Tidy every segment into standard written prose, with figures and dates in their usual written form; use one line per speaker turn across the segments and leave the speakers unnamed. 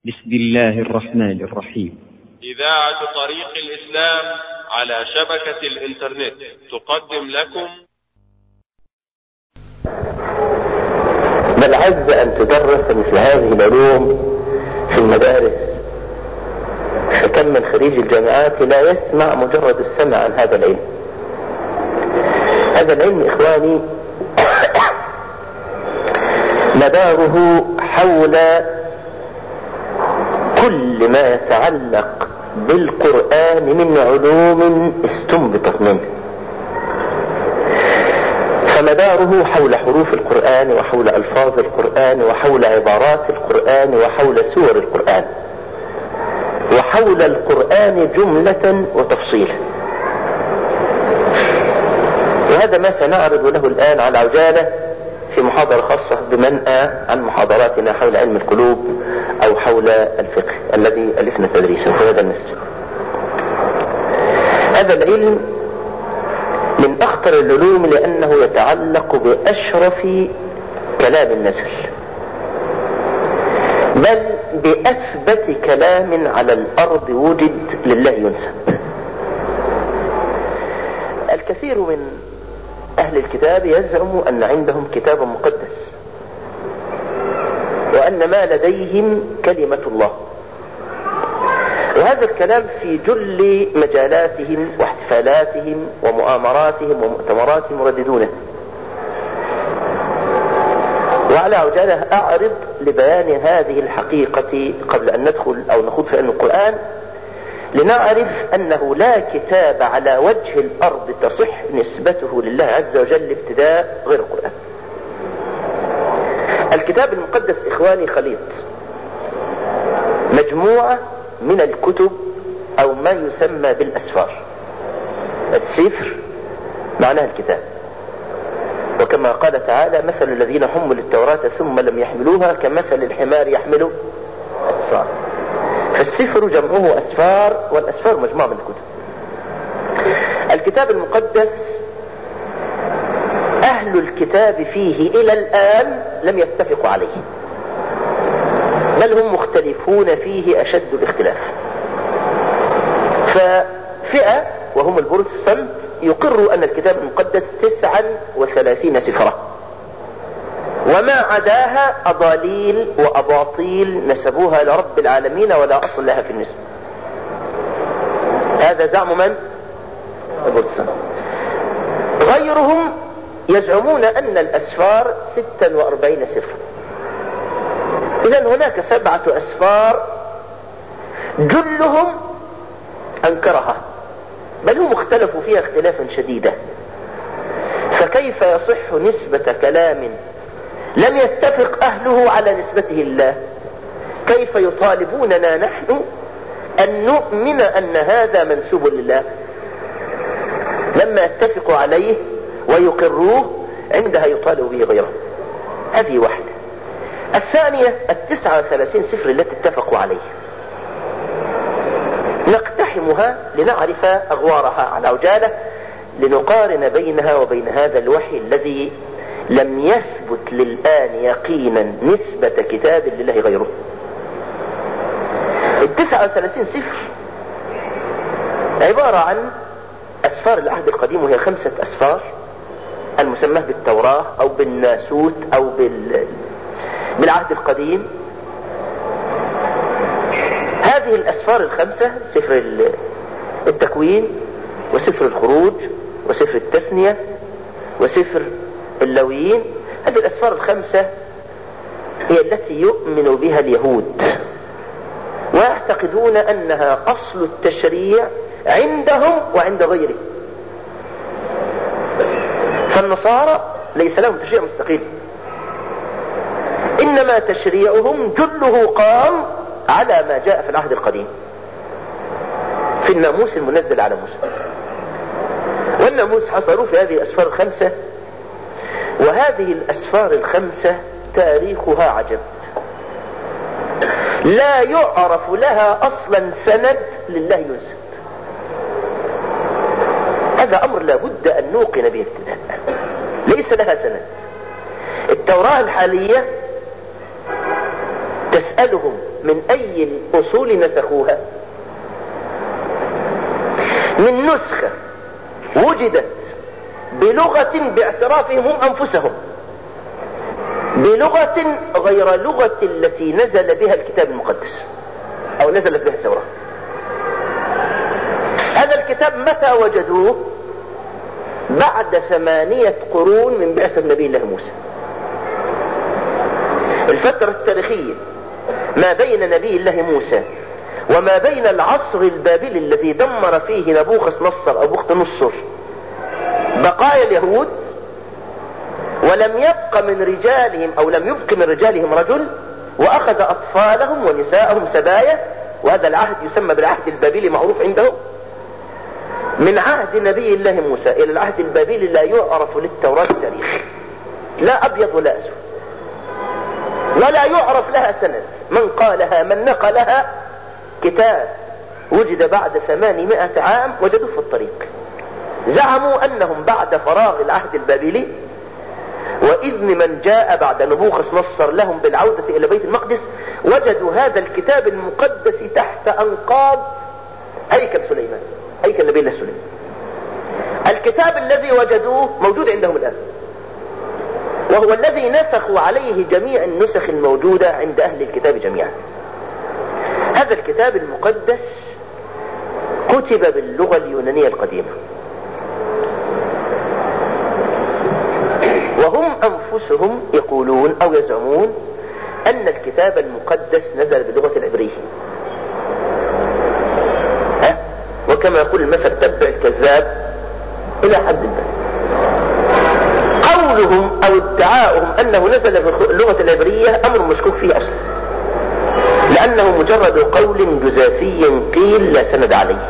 بسم الله الرحمن الرحيم.
إذاعة طريق الإسلام على شبكة الإنترنت تقدم لكم.
بل عز أن تدرس مثل هذه العلوم في المدارس، فكم من خريج الجامعات لا يسمع مجرد السمع عن هذا العلم. هذا العلم إخواني مداره حول كل ما يتعلق بالقرآن من علوم استنبطت منه، فمداره حول حروف القرآن وحول ألفاظ القرآن وحول عبارات القرآن وحول سور القرآن وحول القرآن جملة وتفصيلا. وهذا ما سنعرض له الآن على عجالة في محاضرة خاصة بمنأى عن محاضراتنا حول علم القلوب أو حول الفقه الذي ألفنا تدريسه في هذا المسجد. هذا العلم من أخطر العلوم لأنه يتعلق بأشرف كلام النزل، بل بأثبت كلام على الأرض وجد لله ينسب. الكثير من أهل الكتاب يزعم أن عندهم كتاب مقدس وأن ما لديهم كلمة الله، وهذا الكلام في جل مجالاتهم واحتفالاتهم ومؤامراتهم ومؤتمراتهم يرددونه. وعلى عجالة أعرض لبيان هذه الحقيقة قبل أن ندخل أو نخوض في علم القرآن، لنعرف أنه لا كتاب على وجه الأرض تصح نسبته لله عز وجل ابتداء غير القرآن. الكتاب المقدس إخواني خليط، مجموعة من الكتب أو ما يسمى بالأسفار. السفر معناه الكتاب، وكما قال تعالى: مثل الذين حملوا التوراة ثم لم يحملوها كمثل الحمار يحمل أسفار. فالسفر جمعه أسفار، والأسفار مجموعة من الكتب. الكتاب المقدس أهل الكتاب فيه إلى الآن لم يتفقوا عليه، بل هم مختلفون فيه أشد الاختلاف. ففئة وهم البروتستانت يقروا أن الكتاب المقدس 39 سفرة، وما عداها أضاليل وأباطيل نسبوها لرب العالمين ولا أصل لها في النسب. هذا زعم من؟ البروتستانت. غيرهم يزعمون أن الأسفار 46 سفر. إذن هناك 7 أسفار جلهم أنكرها، بل هم اختلفوا فيها اختلافا شديدا. فكيف يصح نسبة كلام لم يتفق أهله على نسبته لله؟ كيف يطالبوننا نحن أن نؤمن أن هذا منسوب لله لما يتفقوا عليه ويقروه، عندها يطالب به غيره؟ هذه واحدة. الثانية 39 سفر التي اتفقوا عليه، نقتحمها لنعرف أغوارها على عجالة، لنقارن بينها وبين هذا الوحي الذي لم يثبت للآن يقينا نسبة كتاب لله غيره. 39 سفر عبارة عن أسفار العهد القديم، وهي 5 أسفار المسمى بالتوراة أو بالناسوت أو بالعهد القديم. هذه الأسفار 5: سفر التكوين، وسفر الخروج، وسفر التثنية، وسفر اللويين. هذه الأسفار 5 هي التي يؤمن بها اليهود، ويعتقدون أنها أصل التشريع عندهم وعند غيره. فالنصارى ليس لهم تشريع مستقل، إنما تشريعهم جله قام على ما جاء في العهد القديم في الناموس المنزل على موسى. والناموس حصلوا في هذه الأسفار 5. وهذه الأسفار 5 تاريخها عجب، لا يعرف لها أصلا سند لله ينسب. هذا أمر لا بد أن نوقن به ابتداء، ليس لها سند. التوراة الحالية نسألهم من أي الأصول نسخوها؟ من نسخة وجدت بلغة باعترافهم هم أنفسهم، بلغة غير لغة التي نزل بها الكتاب المقدس أو نزلت بها التوراة. هذا الكتاب متى وجدوه؟ بعد 8 قرون من بعثة نبي الله موسى. الفترة التاريخية ما بين نبي الله موسى وما بين العصر البابلي الذي دمر فيه نبوخذ نصر أو بخت نصر بقايا اليهود، ولم يبق من رجالهم أو لم يبق من رجالهم رجل، وأخذ أطفالهم ونساءهم سبايا، وهذا العهد يسمى بالعهد البابلي معروف عندهم. من عهد نبي الله موسى إلى العهد البابلي لا يعرف للتوراة تاريخ، لا أبيض ولا أسود، ولا يعرف لها سند. من قالها من نقلها كتاب وجد بعد 800 عام وجدوه في الطريق. زعموا أنهم بعد فراغ العهد البابلي وإذن من جاء بعد نبوخذ نصر لهم بالعودة إلى بيت المقدس وجدوا هذا الكتاب المقدس تحت أنقاض هيكل سليمان، هيكل نبي الله سليمان. الكتاب الذي وجدوه موجود عندهم الآن، وهو الذي نسخوا عليه جميع النسخ الموجودة عند أهل الكتاب جميعا. هذا الكتاب المقدس كتب باللغة اليونانية القديمة، وهم أنفسهم يقولون أو يزعمون أن الكتاب المقدس نزل باللغة العبرية. وكما يقول المثل تبع الكذاب إلى حد ما. قولهم أو ادعاؤهم أنه نزل باللغة العبرية أمر مشكوك فيه أصلا، لأنه مجرد قول جزافي قيل لا سند عليه،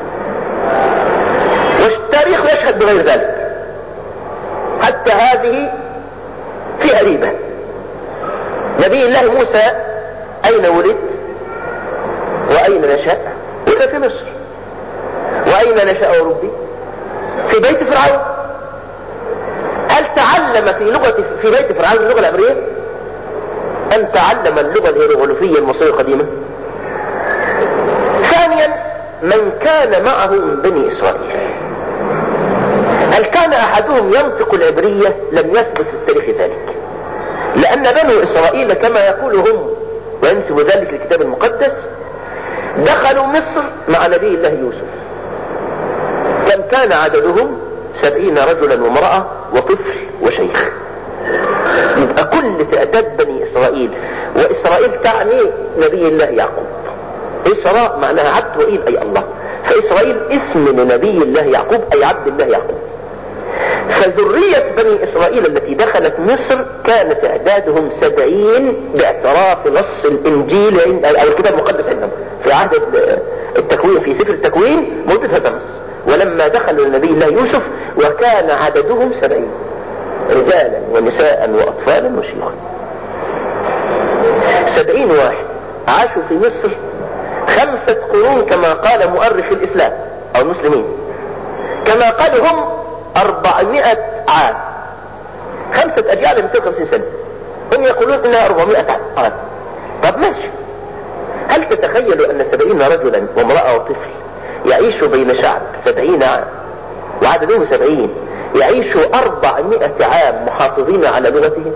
والتاريخ يشهد بغير ذلك. حتى هذه فيها ريبة. نبي الله موسى أين ولد وأين نشأ؟ ولد في مصر. وأين نشأ وربي؟ في بيت فرعون. هل تعلم في بيت فرعون اللغة العبرية؟ أم تعلم اللغة الهيروغليفية المصرية القديمة؟ ثانيا، من كان معه من بني إسرائيل هل كان أحدهم ينطق العبرية؟ لم يثبت في التاريخ ذلك، لأن بنو إسرائيل كما يقول هم وينسب ذلك الكتاب المقدس دخلوا مصر مع نبي الله يوسف. كم كان عددهم؟ 70 رجلا وامرأة وطفل وشيخ. يبقى كل تعداد بني إسرائيل، وإسرائيل تعني نبي الله يعقوب. إسراء معناها عبد وإيل أي الله، فإسرائيل اسم لنبي الله يعقوب أي عبد الله يعقوب. فذرية بني إسرائيل التي دخلت مصر كان تعدادهم 70 باعتراف نص الإنجيل أو الكتاب المقدس عندهم في عهد التكوين، في سفر التكوين موجود هذا النص. ولما دخلوا لنبي الله يوسف وكان عددهم 70 رجالا ونساء وأطفالا وشيوخا. 70 واحد عاشوا في مصر 5 قرون كما قال مؤرخ الإسلام أو المسلمين، كما قالوا هم 400 عام، 5 أجيال 250 سنة. هم يقولون إنها 400 عام. طب ماشي، هل تتخيلوا أن 70 رجلا وامرأة وطفل يعيشوا بين شعب 70 عام وعددهم 70 يعيشوا 400 عام محافظين على لغتهم؟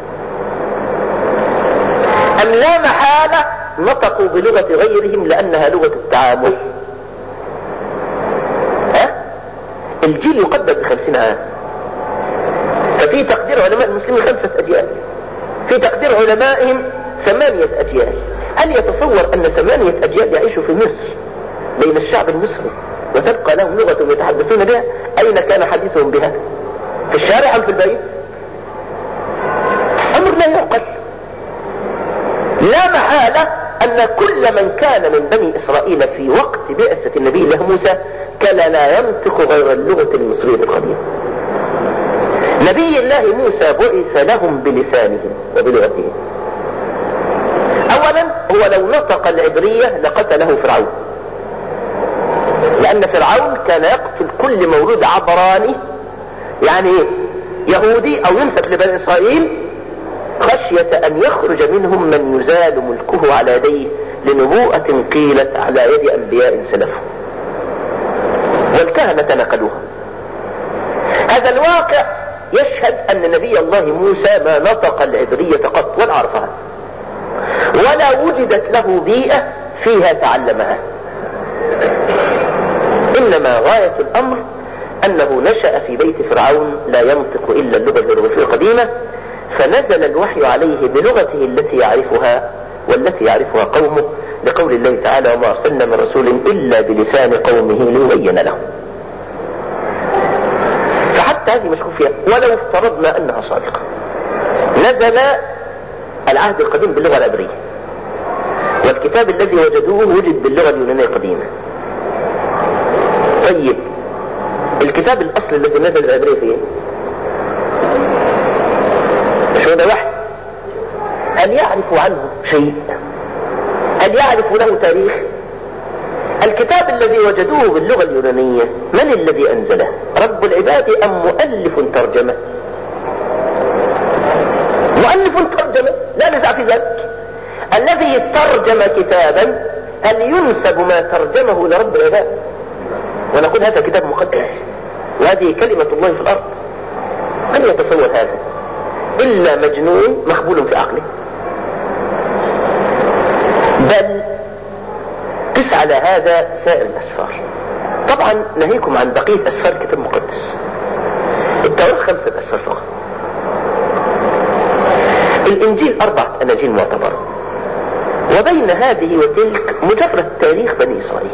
أم لا محالة نطقوا بلغة غيرهم لأنها لغة التعامل؟ الجيل يقدر ب50 عام. ففي تقدير علماء المسلمين 5 أجيال، في تقدير علمائهم 8 أجيال. هل يتصور أن 8 أجيال يعيشوا في مصر بين الشعب المصري وتبقى لهم لغة يتحدثون بها؟ أين كان حديثهم بها؟ في الشارع أم في البيت؟ أمر لا يعقل. لا محالة أن كل من كان من بني إسرائيل في وقت بعثة النبي الله موسى كان لا ينطق غير اللغة المصرية القديمة. نبي الله موسى بعث لهم بلسانهم وبلغتهم. أولا هو لو نطق العبرية لقتله فرعون، لأن فرعون كان يقتل كل مولود عبراني، يعني يهودي أو ينسب لبني إسرائيل خشية أن يخرج منهم من يزال ملكه على يديه لنبوءة قيلت على يد أنبياء سلفه، والكهنة نقلوها. هذا الواقع يشهد أن نبي الله موسى ما نطق العبرية قط ولا عرفها، ولا وجدت له بيئة فيها تعلمها، إنما غاية الأمر أنه نشأ في بيت فرعون لا ينطق إلا اللغة الهيروغليفية القديمة، فنزل الوحي عليه بلغته التي يعرفها والتي يعرفها قومه، لقول الله تعالى: وما أرسلنا من رسول إلا بلسان قومه ليبين لهم. فحتى هذه مشكوك فيها، ولو افترضنا أنها صادقة. نزل العهد القديم باللغة العبرية، والكتاب الذي وجدوه وجد باللغة اليونانية القديمة. طيب الكتاب الأصل الذي نزل بالعبرية فيه مش هو ده وحي؟ هل يعرف عنه شيء؟ هل يعرف له تاريخ؟ الكتاب الذي وجدوه باللغة اليونانية من الذي أنزله؟ رب العباد أم مؤلف ترجمة؟ مؤلف ترجمة لا نزع في ذلك. الذي ترجم كتابا هل ينسب ما ترجمه لرب العباد؟ ونقول هذا كتاب مقدس وهذه كلمة الله في الأرض. من يتصور هذا إلا مجنون مخبول في عقله؟ بل قس على هذا سائر الأسفار. طبعا نهيكم عن بقية أسفار الكتاب المقدس. التوراة 5 أسفار فقط. الإنجيل 4 أناجيل معتبرة، وبين هذه وتلك مجرد تاريخ بني إسرائيل،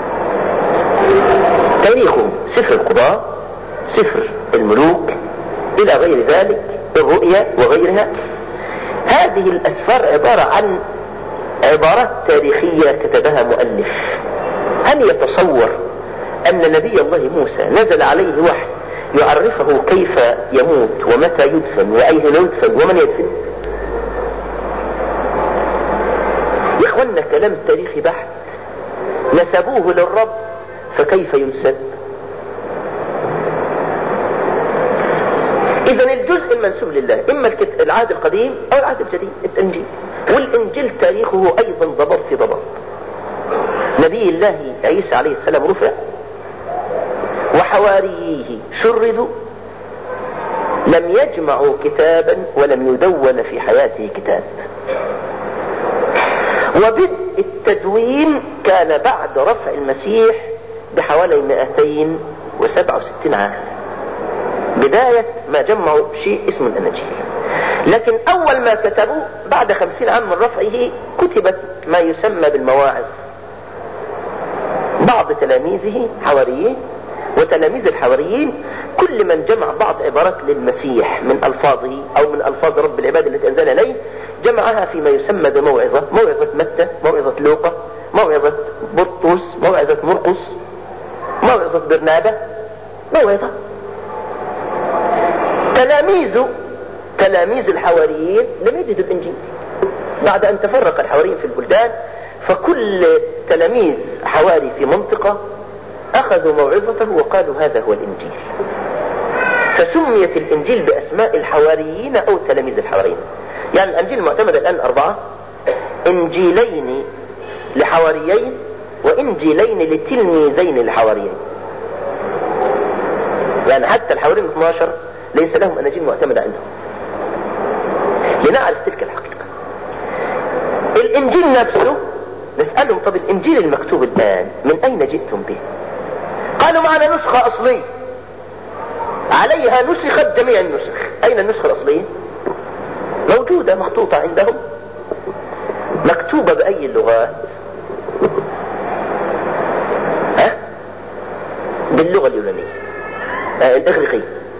تاريخهم سفر القضاء، سفر الملوك، إلى غير ذلك، الرؤيا وغيرها. هذه الأسفار عبارة عن عبارات تاريخية كتبها مؤلف. هل يتصور أن نبي الله موسى نزل عليه وحي يعرفه كيف يموت ومتى يدفن وأين يدفن ومن يدفن؟ يا إخوانا كلام تاريخي بحت، نسبوه للرب فكيف ينسب؟ إذن الجزء المنسوب لله إما العهد القديم أو العهد الجديد، الإنجيل. والإنجيل تاريخه أيضا ضبط في ضبط. نبي الله عيسى عليه السلام رفع، وحواريه شردوا، لم يجمعوا كتابا ولم يدون في حياته كتاب. وبدء التدوين كان بعد رفع المسيح بحوالي 267 عام، بداية ما جمعوا شيء اسمه الأناجيل. لكن أول ما كتبوا بعد 50 عام من رفعه كتبت ما يسمى بالمواعظ. بعض تلاميذه حواريين وتلاميذ الحواريين كل من جمع بعض عبارات للمسيح من ألفاظه أو من ألفاظ رب العباد التي أنزل إليه جمعها فيما يسمى بموعظة، موعظة متى، موعظة لوقا، موعظة بطرس، موعظة مرقس، موعظة برنابا، موعظة. تلاميذ الحواريين لم يجدوا الإنجيل بعد أن تفرق الحواريين في البلدان، فكل تلاميذ حواري في منطقة أخذوا موعظته وقالوا هذا هو الإنجيل، فسميت الإنجيل بأسماء الحواريين أو تلاميذ الحواريين. يعني الإنجيل المعتمد الآن 4: إنجيلين لحواريين وإنجيلين لتلميذين الحواريين. يعني حتى الحواريين 12 ليس لهم أناجيل معتمدة عندهم. لنعرف تلك الحقيقة. الإنجيل نفسه نسألهم: طب الإنجيل المكتوب الآن من أين جئتم به؟ قالوا: معنا نسخة أصلية عليها نسخت جميع النسخ. أين النسخة الأصلية؟ موجودة مخطوطة عندهم، مكتوبة بأي اللغات؟ باللغة اليونانية الإغريقية.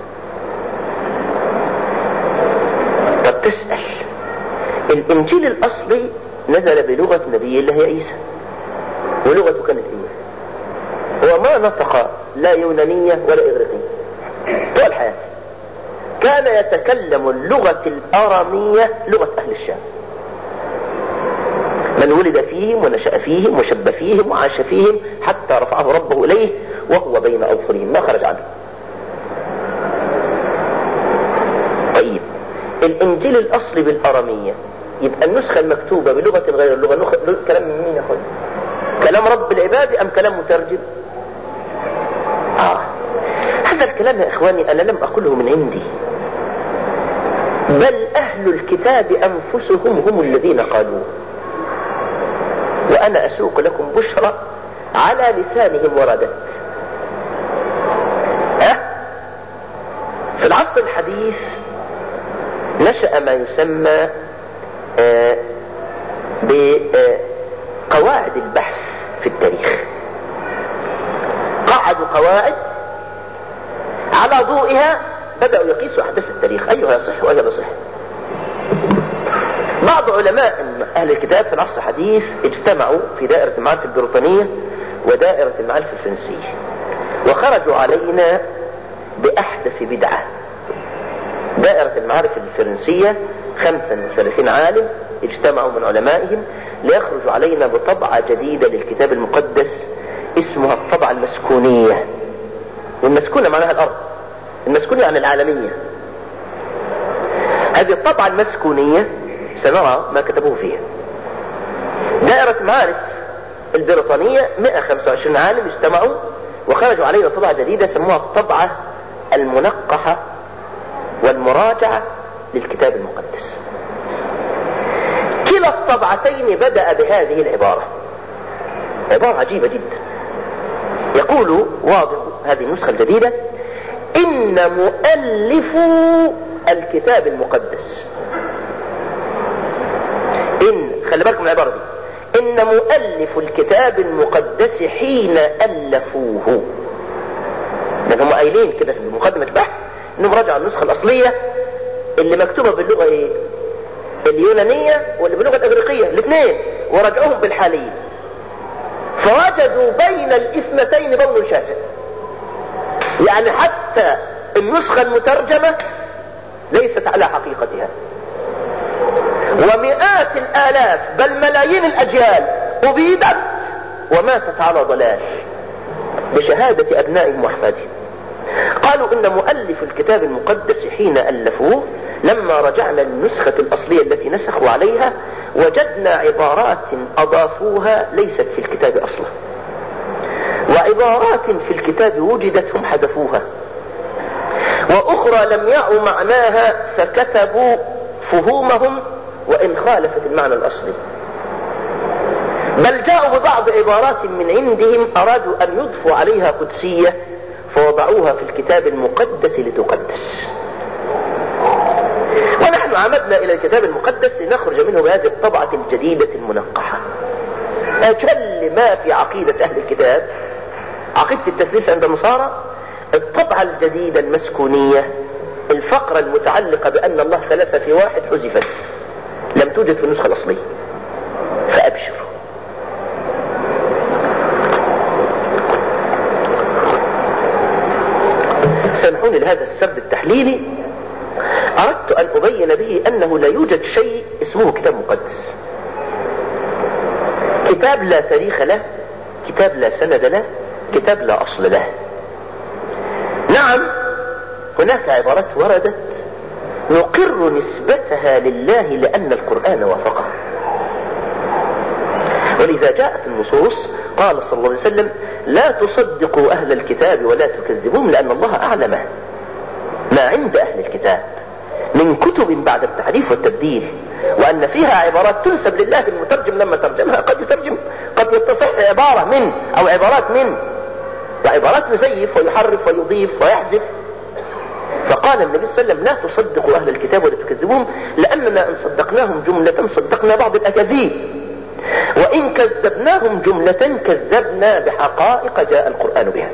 طب تسأل، الإنجيل الأصلي نزل بلغة نبي الله عيسى، ولغته كانت إيه؟ هو ما نطق لا يونانية ولا إغريقية طول حياته، كان يتكلم اللغة الآرامية، لغة أهل الشام، من ولد فيهم ونشأ فيهم وشب فيهم وعاش فيهم حتى رفعه ربه إليه وهو بين أظفرهم ما خرج عنه. طيب الانجيل الاصلي بالارامية، يبقى النسخة المكتوبة بلغة غير اللغة كلام من مين يا اخوان؟ كلام رب العباد ام كلام مترجم؟ هذا الكلام يا اخواني انا لم اقله من عندي، بل اهل الكتاب انفسهم هم الذين قالوه، وانا اسوق لكم بشرى على لسانهم وردت. في العصر الحديث نشأ ما يسمى بقواعد البحث في التاريخ. قعدوا قواعد على ضوئها بدأوا يقيسوا أحداث التاريخ، أيها يصح وأيها لا يصح. بعض علماء أهل الكتاب في العصر الحديث اجتمعوا في دائرة المعارف البريطانية ودائرة المعارف الفرنسية، وخرجوا علينا بأحدث بدعة. دائرة المعارف الفرنسية 35 عالم اجتمعوا من علمائهم ليخرجوا علينا بطبعة جديدة للكتاب المقدس اسمها الطبعة المسكونية. والمسكونة معناها الأرض، المسكونية يعني العالمية. هذه الطبعة المسكونية سنرى ما كتبوه فيها. دائرة المعارف البريطانية 125 عالم اجتمعوا وخرجوا علينا طبعة جديدة سموها الطبعة المنقحة والمراجعة للكتاب المقدس. كلا الطبعتين بدأ بهذه العبارة، عبارة عجيبة جدا. يقول واضع هذه النسخة الجديدة: إن مؤلفو الكتاب المقدس، خلي بالكم من العبارة دي، إن مؤلف الكتاب المقدس حين ألفوه. لأن هم قايلين كده في مقدمة البحث إنهم رجعوا النسخة الأصلية اللي مكتوبة باللغة إيه؟ اليونانية واللي باللغة الإغريقية الاثنين، ورجعوهم بالحالية، فوجدوا بين الاثنتين بون شاسع. يعني حتى النسخة المترجمة ليست على حقيقتها، ومئات الآلاف بل ملايين الأجيال أبيدت وماتت على ضلال بشهادة أبنائهم وأحفادهم. قالوا إن مؤلف الكتاب المقدس حين ألفوه لما رجعنا للنسخة الأصلية التي نسخوا عليها وجدنا عبارات أضافوها ليست في الكتاب أصلا، وعبارات في الكتاب وجدت هم حذفوها، وأخرى لم يعوا معناها فكتبوا فهومهم وإن خالفت المعنى الأصلي، بل جاءوا ببعض عبارات من عندهم أرادوا أن يضفوا عليها قدسية فوضعوها في الكتاب المقدس لتقدس. ونحن عمدنا إلى الكتاب المقدس لنخرج منه بهذه الطبعة الجديدة المنقحة. أجل ما في عقيدة أهل الكتاب، عقيدة التثليث عند النصارى، الطبعة الجديدة المسكونية، الفقرة المتعلقة بأن الله ثلاثة في واحد حذفت، لم توجد في النسخة الأصلية، فأبشروا. سامحوني لهذا السرد التحليلي، أردت أن أبين به أنه لا يوجد شيء اسمه كتاب مقدس. كتاب لا تاريخ له، كتاب لا سند له، كتاب لا أصل له. نعم هناك عبارات وردت نقر نسبتها لله لأن القرآن وافقه، ولذا جاءت النصوص قال صلى الله عليه وسلم: لا تصدقوا أهل الكتاب ولا تكذبون لأن الله أعلم ما عند أهل الكتاب من كتب بعد التحريف والتبديل، وأن فيها عبارات تنسب لله المترجم لما ترجمها قد يترجم، قد يتصح عبارة من أو عبارات من، وعبارات يزيف ويحرف ويضيف ويحذف. فقال النبي صلى الله عليه وسلم: لا تصدقوا أهل الكتاب ولا تكذبون لأننا إن صدقناهم جملة صدقنا بعض الأكاذيب، وإن كذبناهم جملة كذبنا بحقائق جاء القرآن بها.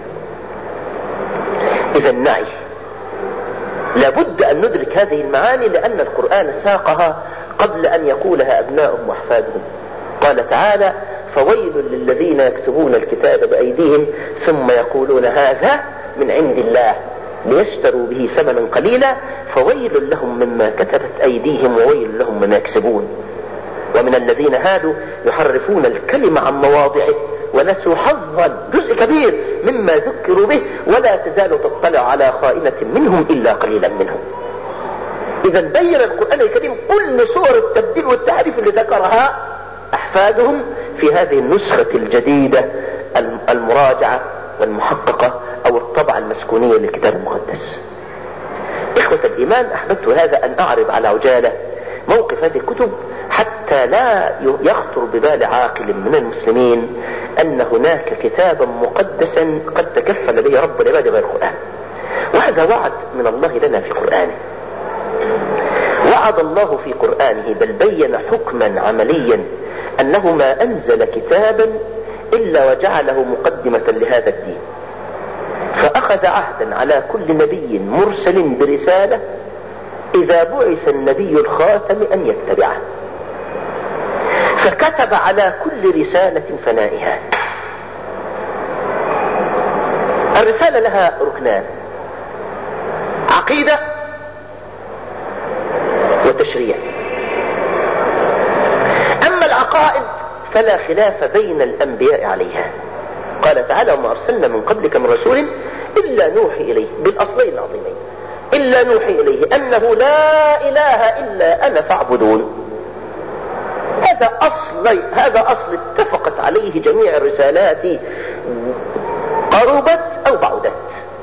إذا نعي، لابد أن ندرك هذه المعاني لأن القرآن ساقها قبل أن يقولها أبنائهم وأحفادهم. قال تعالى: فويل للذين يكتبون الكتاب بأيديهم ثم يقولون هذا من عند الله ليشتروا به ثمنا قليلا فويل لهم مما كتبت أيديهم وويل لهم مما يكسبون. ومن الذين هادوا يحرفون الكلم عن مواضعه ونسوا حظا جزء كبير مما ذكروا به ولا تزال تطلع على خائنة منهم إلا قليلا منهم. إذا بين القرآن الكريم كل صور التبديل والتحريف اللي ذكرها أحفادهم في هذه النسخة الجديدة المراجعة والمحققة أو الطبعة المسكونية للكتاب المقدس. إخوة الإيمان، أحببت هذا أن أعرض على عجالة موقف هذه الكتب حتى لا يخطر ببال عاقل من المسلمين أن هناك كتابا مقدسا قد تكفل به رب العباد غير القرآن. وهذا وعد من الله لنا في قرآنه. وعد الله في قرآنه بل بين حكما عمليا أنه ما أنزل كتابا إلا وجعله مقدمة لهذا الدين، فأخذ عهدا على كل نبي مرسل برسالة إذا بعث النبي الخاتم أن يتبعه، فكتب على كل رسالة فنائها. الرسالة لها ركنان: عقيدة وتشريع. أما العقائد فلا خلاف بين الأنبياء عليها. قال تعالى: وما أرسلنا من قبلك من رسول إلا نوحي إليه، بالأصلين العظيمين، إلا نوحي إليه أنه لا إله إلا أنا فاعبدون. هذا أصل اتفقت عليه جميع الرسالات قربت أو بعدت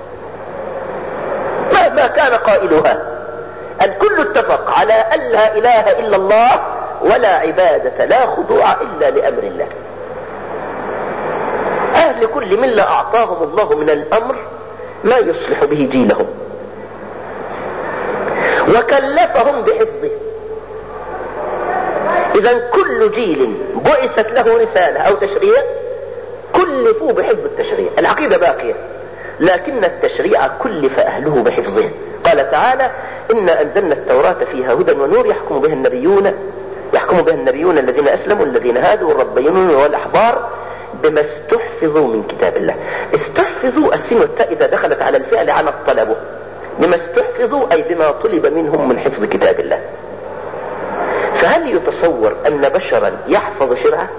مهما كان قائلها. الكل اتفق على أن لا إله إلا الله ولا عبادة لا خضوع إلا لأمر الله. أهل كل ملة أعطاهم الله من الأمر ما يصلح به جيلهم وكلفهم بحفظه. إذا كل جيل بعثت له رسالة أو تشريع كلفوا بحفظ التشريع. العقيدة باقية لكن التشريع كلف أهله بحفظه. قال تعالى: إنا أنزلنا التوراة فيها هدى ونور يحكم بها النبيون الذين أسلموا الذين هادوا والربيون والأحبار بما استحفظوا من كتاب الله. استحفظوا السين والتاء إذا دخلت على الفعل على الطلب. بما استحفظوا أي بما طلب منهم من حفظ كتاب الله. فهل يتصور أن بشرا يحفظ شرعه؟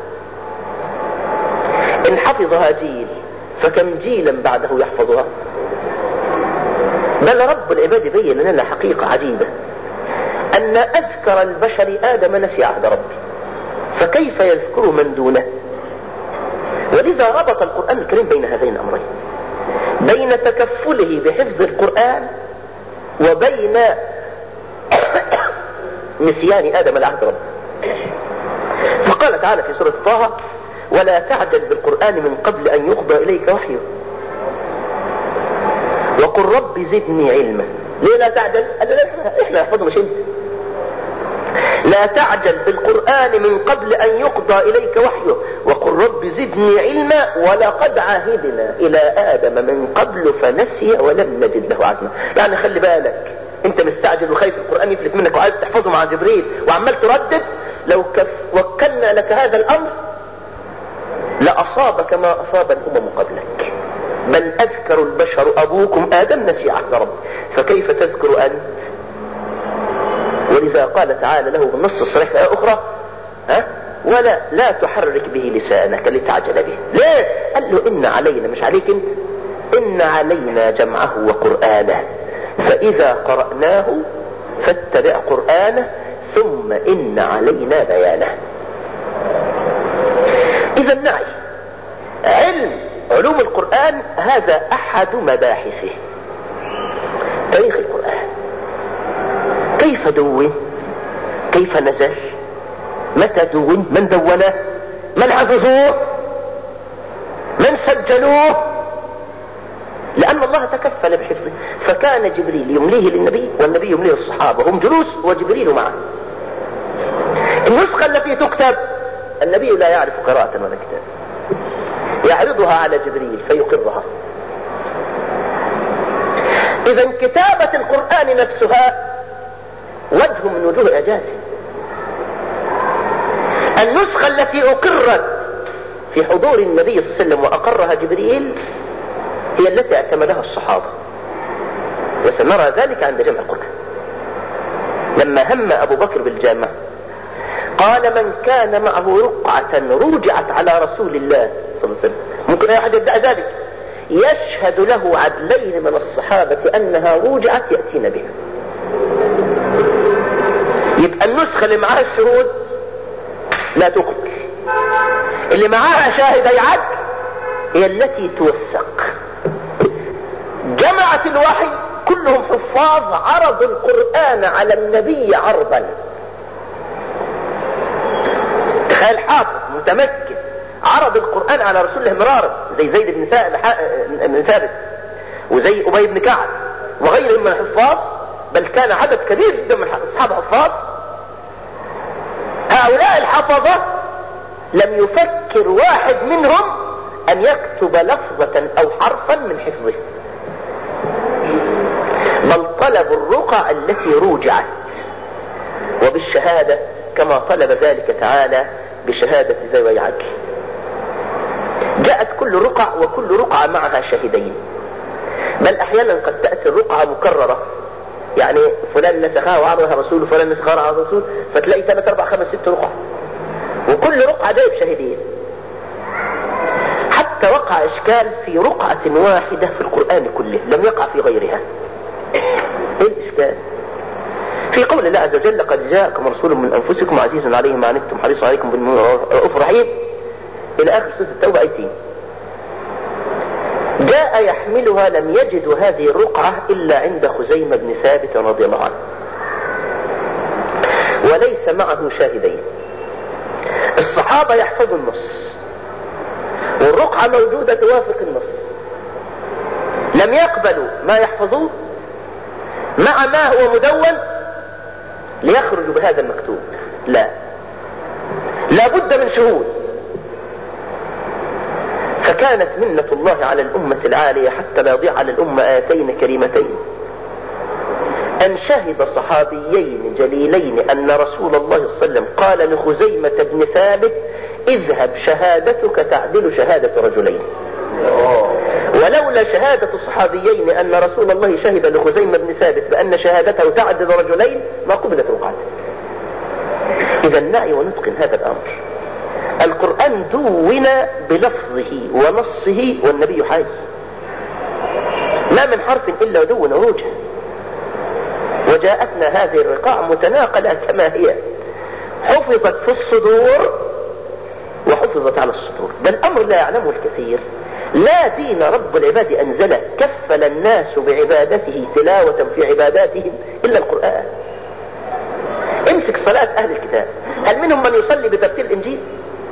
إن حفظها جيل فكم جيلا بعده يحفظها؟ بل رب العباد بين لنا حقيقة عجيبة أن أذكر البشر آدم نسي عهد ربه، فكيف يذكر من دونه؟ ولذا ربط القرآن الكريم بين هذين الأمرين، بين تكفله بحفظ القرآن وبين نسيان آدم العهد ربه. فقال تعالى في سورة طه: ولا تعجل بالقرآن من قبل أن يقضى إليك وحيه وقل رب زدني علما. ليه لا تعجل؟ احنا نحفظه مش انت. لا تعجل بالقرآن من قبل أن يقضى إليك وحيه وقل رب زدني علما ولقد عاهدنا إلى آدم من قبل فنسي ولم نجد له عزما. يعني خلي بالك، انت مستعجل وخايف القرآن يفلت منك وعايز تحفظه مع جبريل وعمال تردد، لو وكلنا لك هذا الأمر لأصابك ما أصاب الأمم قبلك. بل أذكر البشر أبوكم آدم نسي عهد ربه، فكيف تذكر أنت؟ ولذا قال تعالى له بالنص الصريح في آية أخرى: ولا لا تحرك به لسانك لتعجل به. ليه؟ قال له: إن علينا، مش عليك انت، إن علينا جمعه وقرآنه فإذا قرأناه فاتبع قرآنه ثم إن علينا بيانه. إذا نعي علوم القرآن هذا أحد مباحثه. تاريخ القرآن، كيف دون، كيف نزل، متى دون، من دونه، من حفظوه، من سجلوه، لأن الله تكفل بحفظه. فكان جبريل يمليه للنبي والنبي يمليه الصحابة، هم جلوس وجبريل معه. النسخة التي تكتب النبي لا يعرف قراءة ولا كتاب، يعرضها على جبريل فيقرها. إذا كتابة القرآن نفسها وجه من وجوه إعجازه. النسخة التي أقرت في حضور النبي صلى الله عليه وسلم وأقرها جبريل هي التي اعتمدها الصحابة، وسنرى ذلك عند جمع القرآن. لما هم أبو بكر بالجامع قال: من كان معه رقعة رجعت على رسول الله صلى الله عليه وسلم، ممكن أي أحد يدعي ذلك، يشهد له عدلين من الصحابة أنها رجعت يأتين بها. يبقى النسخة اللي معاها الشهود لا تقبل، اللي معاها شاهدي عدل هي التي توثق. جماعة الوحي كلهم حفاظ عرضوا القرآن على النبي عرضا. تخيل حافظ متمكن عرض القرآن على رسول الله مرارا، زي زيد بن ثابت وزي أبي بن كعب وغيرهم من الحفاظ، بل كان عدد كبير جدا من أصحاب حفاظ. هؤلاء الحفظة لم يفكر واحد منهم أن يكتب لفظة أو حرفا من حفظه، بل طلبوا الرقع التي روجعت وبالشهادة كما طلب ذلك تعالى بشهادة ذوي عدل. جاءت كل رقع وكل رقعة معها شاهدين، بل أحيانا قد تأتي الرقعة مكررة، يعني فلان نسخها وعرضها رسول وفلان نسخها وعرضها رسول، فتلاقي 3 4 5 6 رقع وكل رقعة جايب شاهدين. حتى وقع إشكال في رقعة واحدة في القرآن كله لم يقع في غيرها. ايه الإشكال؟ في قول الله عز وجل قد جاءكم رسول من أنفسكم عزيز عليه ما عنتم حريص عليكم بالمؤمنين رؤوف رحيم إلى آخر سورة التوبة آيتين. جاء يحملها لم يجد هذه الرقعة إلا عند خزيمة بن ثابت رضي الله عنه، وليس معه شاهدين. الصحابة يحفظوا النص والرقعة موجودة توافق النص، لم يقبلوا ما يحفظوه مع ما هو مدون ليخرجوا بهذا المكتوب، لا بد من شهود. فكانت منة الله على الأمة العالية حتى لا يضيع على الأمة آيتين كريمتين، أن شهد صحابيين جليلين أن رسول الله صلى الله عليه وسلم قال لخزيمة بن ثابت اذهب شهادتك تعدل شهادة رجلين. ولولا شهادة الصحابيين أن رسول الله شهد لخزيمة بن ثابت بأن شهادته تعدل رجلين ما قبلت رقعته. إذا نعي ونتقن هذا الأمر. القرآن دون بلفظه ونصه والنبي حي، ما من حرف إلا دون وجه. وجاءتنا هذه الرقاع متناقلة كما هي، حفظت في الصدور وحفظت على الصدور، بل أمر لا يعلمه الكثير. لا دين رب العباد أنزله كفل الناس بعبادته تلاوة في عباداتهم إلا القرآن. امسك صلاة أهل الكتاب، هل منهم من يصلي بترتيل الإنجيل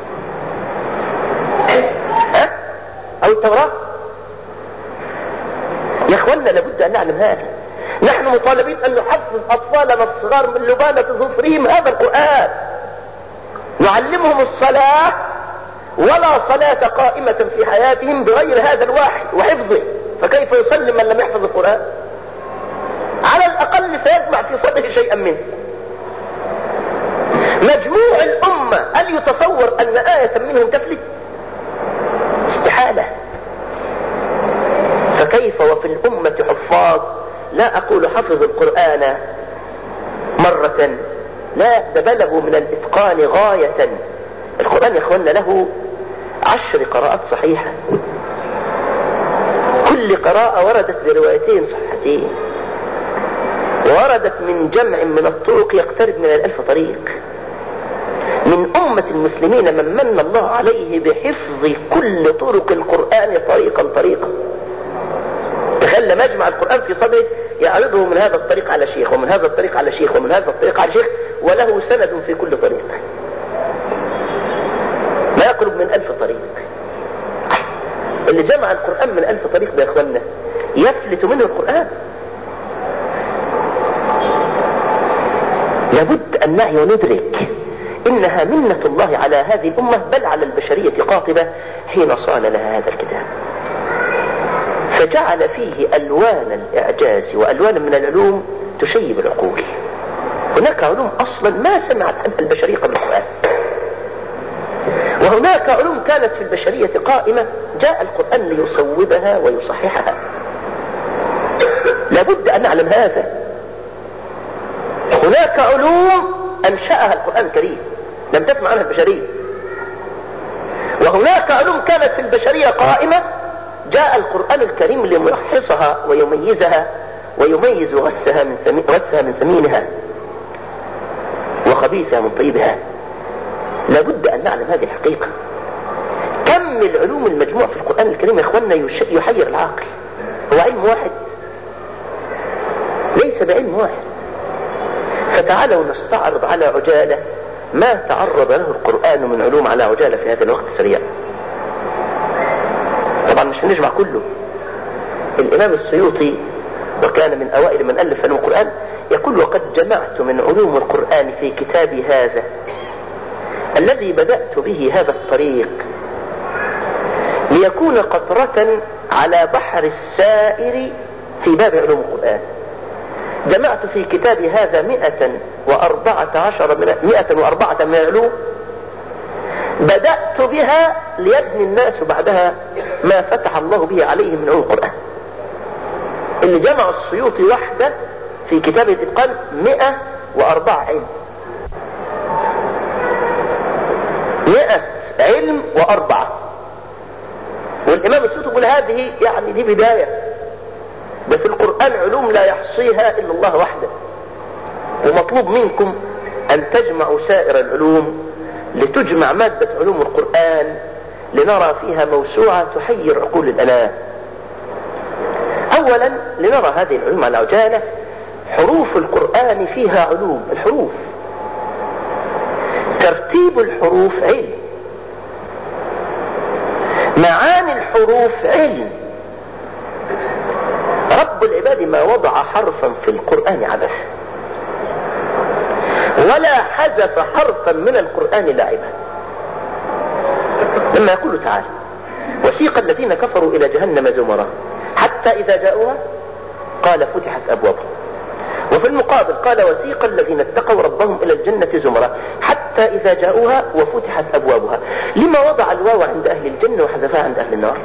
أو التوراة؟ يا أخوانا لابد أن نعلم هذا. نحن مطالبين أن نحفظ أطفالنا الصغار من لبانة ظفرهم هذا القرآن، نعلمهم الصلاة، ولا صلاة قائمة في حياتهم بغير هذا الوحي وحفظه، فكيف يصلي من لم يحفظ القرآن؟ على الأقل سيجمع في صدره شيئا منه. مجموع الأمة هل يتصور أن آية منهم تفلت؟ استحالة. فكيف وفي الأمة حفاظ؟ لا أقول حفظ القرآن مرة، لا، ده بلغوا من الإتقان غاية. القرآن يا أخوانا له 10 قراءات صحيحة، كل قراءة وردت بروايتين صحتين، وردت من جمع من الطرق يقترب من 1000 طريق. من أمة المسلمين من من الله عليه بحفظ كل طرق القرآن طريقا. تخيل لما يجمع القرآن في صدره يعرضه من هذا الطريق على شيخ ومن هذا الطريق على شيخ ومن هذا الطريق على شيخ، وله سند في كل طريق، ما يقرب من 1000 طريق. اللي جمع القرآن من 1000 طريق ده يا اخوانا يفلت منه القرآن. لابد أن نعي وندرك إنها منة الله على هذه الأمة، بل على البشرية قاطبة حين صان لها هذا الكتاب، فجعل فيه ألوان الإعجاز وألوان من العلوم تشيب العقول. هناك علوم أصلا ما سمعت عنها البشرية قبل القرآن، وهناك علوم كانت في البشرية قائمة جاء القرآن ليصوبها ويصححها. لابد أن نعلم هذا. هناك علوم أنشأها القرآن الكريم لم تسمع عنها البشرية، وهناك علوم كانت في البشرية قائمة جاء القرآن الكريم ليمحصها ويميزها ويميز غسها من سمينها. خبيثها من طيبها. لابد أن نعلم هذه الحقيقة. كم العلوم المجموع في القرآن الكريم يا إخواننا يحير العقل. هو علم واحد؟ ليس بعلم واحد. فتعالوا نستعرض على عجالة ما تعرض له القرآن من علوم على عجالة في هذا الوقت السريع. طبعا مش هنجمع كله. الإمام السيوطي وكان من أوائل من ألف علوم القرآن يقول: وقد جمعت من علوم القرآن في كتابي هذا الذي بدأت به هذا الطريق ليكون قطرة على بحر السائر في باب علوم القرآن. جمعت في كتابي هذا 104 من العلوم بدأت بها ليبني الناس بعدها ما فتح الله به عليهم من علوم القرآن. اللي جمع السيوطي وحده في كتاب الإتقان 104 علم. 100 علم و4. والإمام السيوطي يقول هذه يعني دي بداية، ده في القرآن علوم لا يحصيها إلا الله وحده، ومطلوب منكم أن تجمعوا سائر العلوم لتجمع مادة علوم القرآن لنرى فيها موسوعة تحير عقول الأنام. أولا لنرى هذه العلوم على عجالة. حروف القرآن فيها علوم. الحروف، ترتيب الحروف علم، معاني الحروف علم. رب العباد ما وضع حرفا في القرآن عبثا، ولا حذف حرفا من القرآن لاعبا. لما يقول تعالى: وسيق الذين كفروا إلى جهنم زمرا حتى إذا جاءوها قال فتحت أبوابها. وفي المقابل قال: وسيق الذين اتقوا ربهم إلى الجنة زمرا حتى إذا جاءوها وفتحت أبوابها. لما وضع الواو عند أهل الجنة وحذفها عند أهل النار؟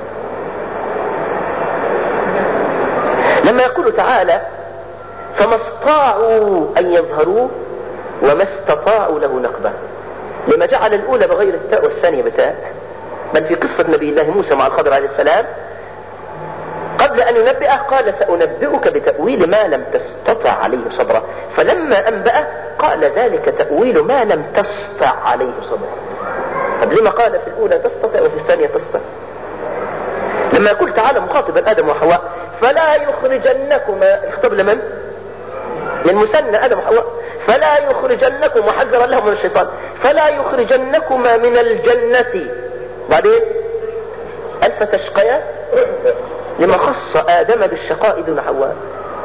لما يقول تعالى: فما استطاعوا أن يظهروه وما استطاعوا له نقبة، لما جعل الأولى بغير التاء والثانية بتاء؟ بل في قصة نبي الله موسى مع الخضر عليه السلام قبل أن ينبئه قال: سأنبئك بتأويل ما لم تستطع عليه صبرا. فلما أنبأه قال: ذلك تأويل ما لم تستطع عليه صبرا. طب لما قال في الأولى تستطع وفي الثانية تستطع؟ لما يقول تعالى مخاطبا آدم وحواء: فلا يخرجنكما، الخطاب لمن؟ للمثنى آدم وحواء. فلا يخرجنكم، وحذر لهم من الشيطان، فلا يخرجنكما من الجنة. بعدين ألف تشقيا، لما خص آدم بالشقاء دون حواء.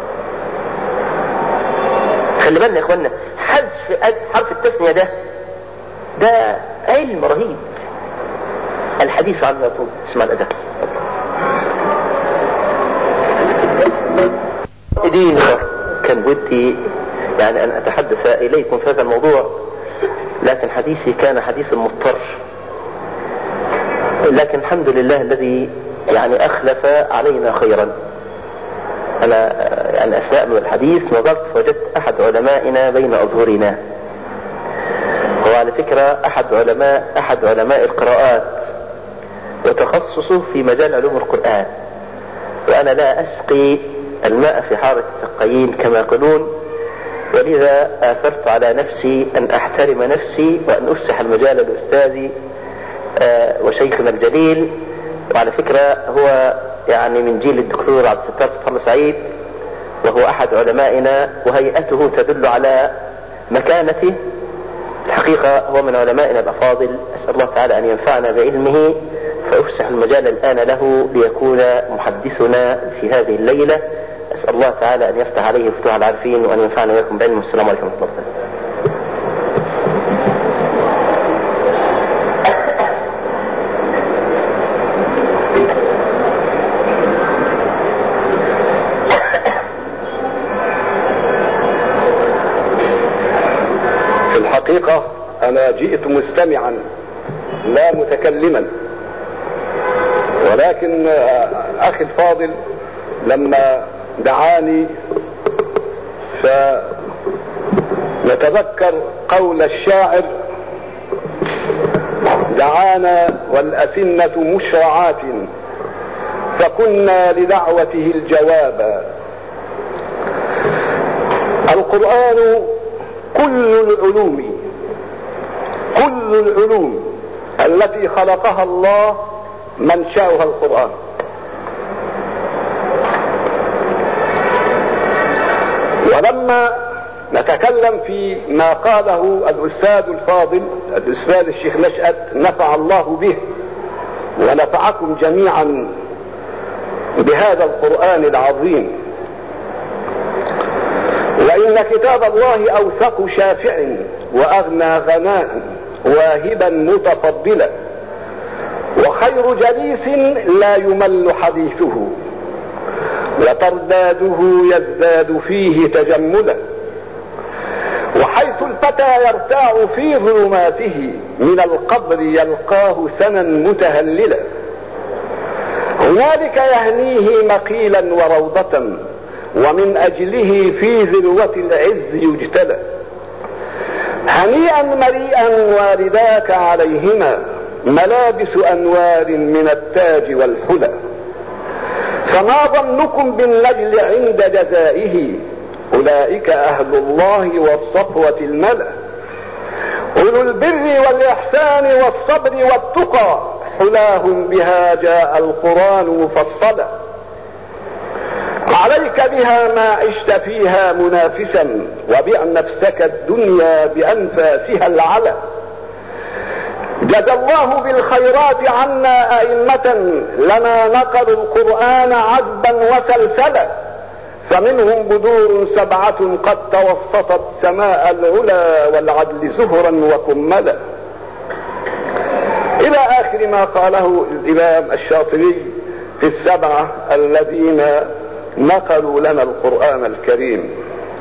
خلي بالنا يا اخوانا، حذف حرف التثنية ده علم رهيب. الحديث عنه يطول. اسمع الأذان. كان ودي يعني أن أتحدث إليكم في هذا الموضوع، لكن حديثي كان حديث مضطر. لكن الحمد لله الذي يعني أخلف علينا خيرا. أنا يعني أثناء من الحديث نظرت فوجدت أحد علمائنا بين أظهرنا، هو على فكرة أحد علماء القراءات وتخصصه في مجال علوم القرآن. وأنا لا أسقي الماء في حارة السقايين كما يقولون، ولذا آثرت على نفسي أن أحترم نفسي وأن أفسح المجال لأستاذي وشيخنا الجليل. وعلى فكرة هو يعني من جيل الدكتور عبد الستار فتح الله سعيد، وهو أحد علمائنا، وهيئته تدل على مكانته. الحقيقة هو من علمائنا الأفاضل. أسأل الله تعالى أن ينفعنا بعلمه، فأفسح المجال الآن له ليكون محدثنا في هذه الليلة. أسأل الله تعالى أن يفتح عليه فتوح العارفين وأن ينفعنا وياكم بعلمه. السلام عليكم ورحمة الله.
في الحقيقة أنا جئت مستمعا لا متكلما، ولكن أخي الفاضل لما دعاني فنتذكر قول الشاعر: دعانا والأسنة مشرعات فكنا لدعوته الجوابا. القرآن كل العلوم كل العلوم التي خلقها الله منشأها القرآن. ولما نتكلم في ما قاله الأستاذ الفاضل الأستاذ الشيخ نشأت نفع الله به ونفعكم جميعا بهذا القرآن العظيم، وإن كتاب الله أوثق شافع وأغنى غناء واهبا متفضلا، وخير جليس لا يمل حديثه، وترداده يزداد فيه تجملا، وحيث الفتى يرتاع في ظلماته من القبر يلقاه سنا متهللا، هنالك يهنيه مقيلا وروضة، ومن أجله في ذروة العز يجتلى. هنيئا مريئا وارداك عليهما ملابس أنوار من التاج والحلى، فما ظنكم بالنجل عند جزائه، أولئك أهل الله والصفوة الملأ، أولو البر والإحسان والصبر والتقى، حلاهم بها جاء القرآن مفصلا، عليك بها ما عشت فيها منافسا، وبع نفسك الدنيا بأنفاسها العلا. جزى الله بالخيرات عنا أئمة لنا نقلوا القرآن عذبا وسلسلا، فمنهم بدور 7 قد توسطت سماء العلا والعدل زهرا وكملا، إلى آخر ما قاله الإمام الشاطبي في 7 الذين نقلوا لنا القرآن الكريم.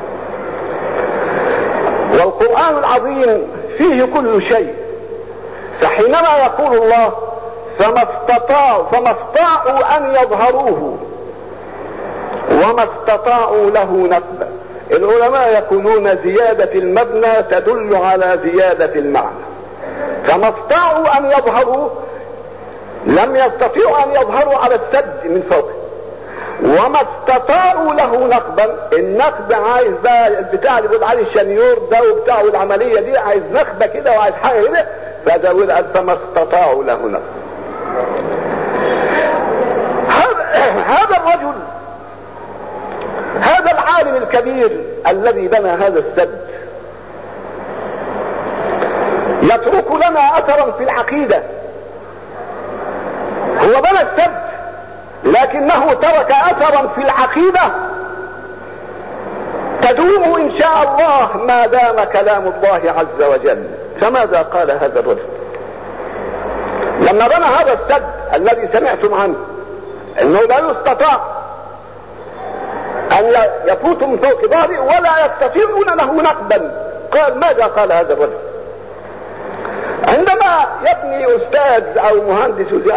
والقرآن العظيم فيه كل شيء، فحينما يقول الله فما استطاعوا أن يظهروه وما استطاعوا له نقبا، العلماء يقولون زيادة المبنى تدل على زيادة المعنى. فما استطاعوا أن يظهروا لم يستطيعوا أن يظهروا على السد من فوق، وما استطاعوا له نقبا، النقب عايز ده البتاع اللي بيقول عليه الشنيور ده وبتاعه العملية دي عايز نقبة كده وعايز حاجة كده، فده يقول فما استطاعوا له نقبا. هذا الرجل هذا العالم الكبير الذي بنى هذا السد يترك لنا اثرا في العقيدة. هو بنى السد لكنه ترك اثرا في العقيدة تدوم ان شاء الله ما دام كلام الله عز وجل. فماذا قال هذا الرجل لما بنى هذا السد الذي سمعتم عنه انه لا يستطاع ان يفوت من فوق ظهره ولا يستطيعون له نقبا؟ قال ماذا قال هذا الرجل عندما يبني استاذ او مهندس يقول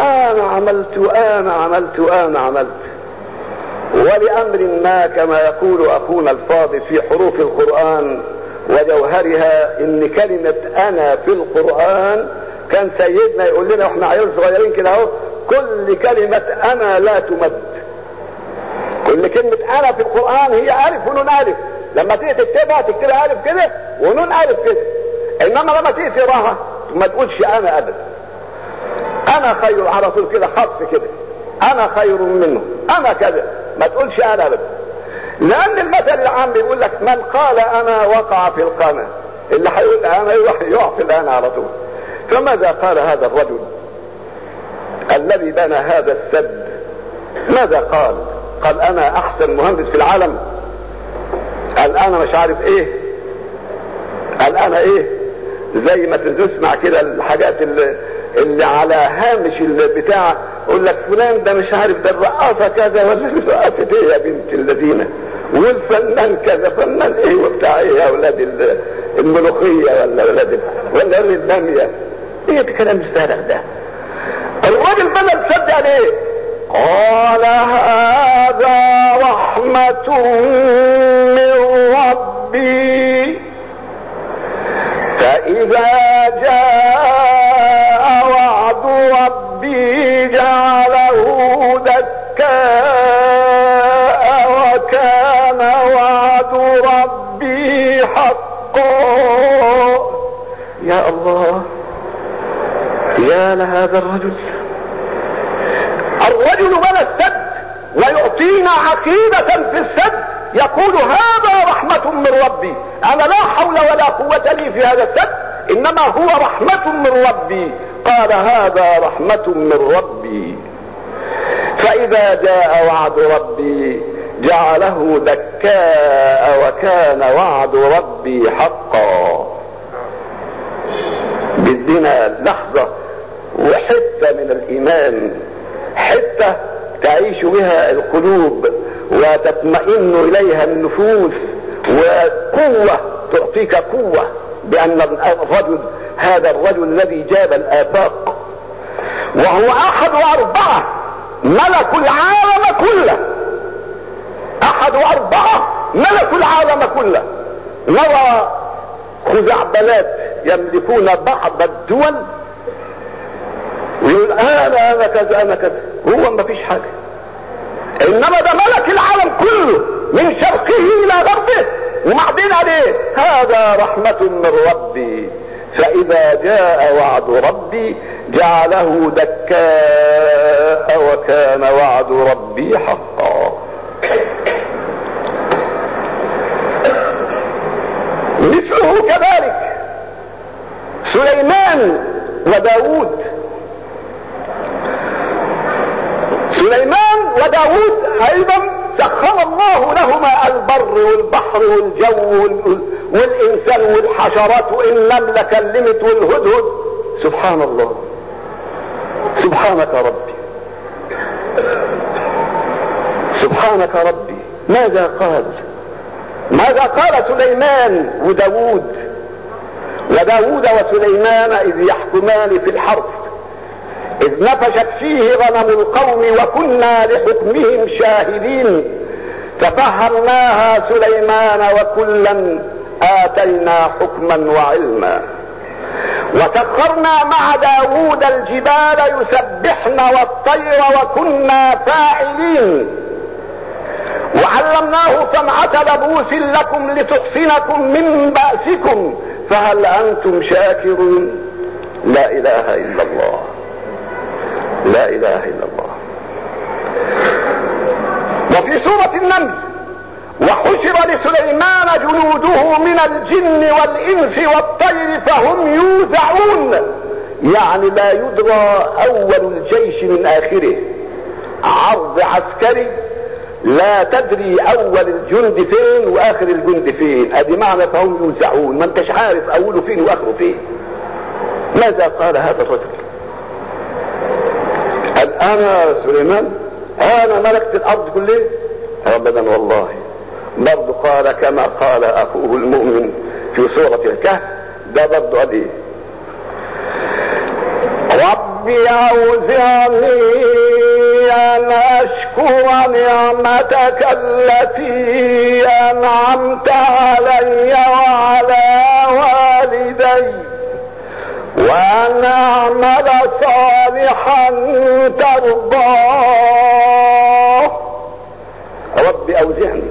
انا عملت ولامر ما كما يقول اخونا الفاضل في حروف القرآن وجوهرها ان كلمة انا في القرآن كان سيدنا يقول لنا واحنا عيال صغيرين كده اهو كل كلمة انا لا تمد. كل كلمة انا في القرآن هي الف ونون الف، لما تيجي تكتبها الف كده ونون الف كده، انما لما تيجي تقراها ما تقولش انا ابدا. انا خير على طول كده خط كده، انا خير منه، انا كذا، ما تقولش انا ابدا. لان المثل العام بيقول لك من قال انا وقع في القنا، اللي هيقول انا يقع في الانا على طول. فماذا قال هذا الرجل الذي بنى هذا السد؟ ماذا قال؟ قال انا احسن مهندس في العالم، قال انا مش عارف ايه، قال انا ايه، زي ما تسمع كده الحاجات اللي على هامش البتاع يقول لك فلان ده مش عارف ده الرقاصه كذا ولا الرقاصه ايه يا بنت الذين، والفنان كذا، فنان ايه وبتاع ايه يا اولاد الملوخيه ولا الباميه، ايه الكلام الفارغ ده؟ الراجل بنى السد عليه، قال هذا رحمة من ربي فإذا جاء وعد ربي جعله دكاء وكان وعد ربي حقا. يا الله قال هذا الرجل بنى السد ويعطينا عقيدة في السد، يقول هذا رحمة من ربي، انا لا حول ولا قوة لي في هذا السد، انما هو رحمة من ربي. قال هذا رحمة من ربي، فاذا جاء وعد ربي جعله دكاء وكان وعد ربي حقا. بدنا لحظة وحتة من الايمان، حتة تعيش بها القلوب وتطمئن اليها النفوس، وقوة تعطيك قوة بان الرجل، هذا الرجل الذي جاب الآفاق وهو احد 4 ملك العالم كله، احد 4 ملك العالم كله. نرى خزعبلات يملكون بعض الدول ويقول انا كذا انا كذا، هو ما فيش حاجة، انما ده ملك العالم كله من شرقه الى غربه، ومعدين عليه هذا رحمة من ربي، فاذا جاء وعد ربي جعله دكاء وكان وعد ربي حقا. مثله كذلك سليمان وداود. سليمان وداود ايضا سخر الله لهما البر والبحر والجو والانسان والحشرات، والنملة كلمت والهدهد. سبحان الله، سبحانك ربي، سبحانك ربي. ماذا قال سليمان وداود وسليمان إذ يحكمان في الحرث، إذ نفشت فيه غنم القوم وكنا لحكمهم شاهدين، ففهمناها سليمان وكلا آتينا حكما وعلما، وسخرنا مع داود الجبال يسبحن والطير وكنا فاعلين، وعلمناه صنعة لبوس لكم لتحصنكم من بأسكم فهل أنتم شاكرون. لا إله إلا الله، لا إله إلا الله. وفي سورة النمل وحشر لسليمان جنوده من الجن والإنس والطير فهم يوزعون، يعني لا يدرى أول الجيش من آخره، عرض عسكري لا تدري أول الجند فين وآخر الجند فين، ادي معنى فهم يوزعون، ما انتش عارف أوله فين وآخره فين. ماذا قال هذا الرجل؟ أنا سليمان أنا ملكت الأرض كلها؟ أبدا والله. برضو قال كما قال أخوه المؤمن في سورة الكهف، ده برضو قال إيه؟ ربي أوزعني أن أشكر نعمتك التي أنعمت علي وعلى والدي وأن أعمل صالحا ترضاه. ربي أوزعني،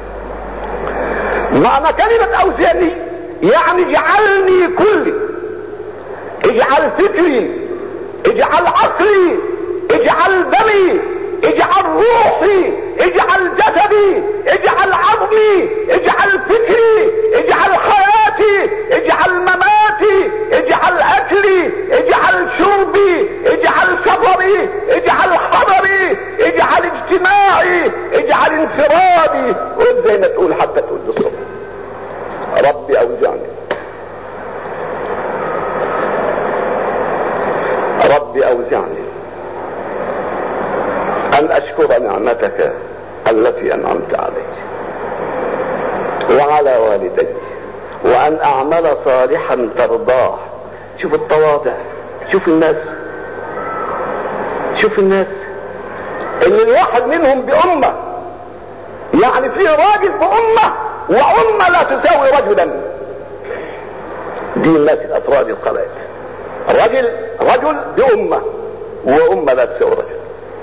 معنى كلمة أوزعني يعني اجعلني كلي، اجعل فكري، اجعل عقلي، اجعل دمي، اجعل روحي، اجعل جسدي، اجعل عظمي، اجعل فكري، اجعل حياتي، اجعل مماتي، اجعل اكلي، اجعل شربي، اجعل سفري، اجعل حضري، اجعل اجتماعي، اجعل انفرادي، قول زي ما تقول حتى تقول الصبح. ربي اوزعني، ربي اوزعني ان اشكر نعمتك التي انعمت علي وعلى والدي وان اعمل صالحا ترضاه. شوف التواضع، شوف الناس ان الواحد منهم بأمة، يعني في راجل بأمة وأمة لا تساوي رجلا. دي الناس الافراد القلائل، رجل بأمة وأمة لا تساوي رجل.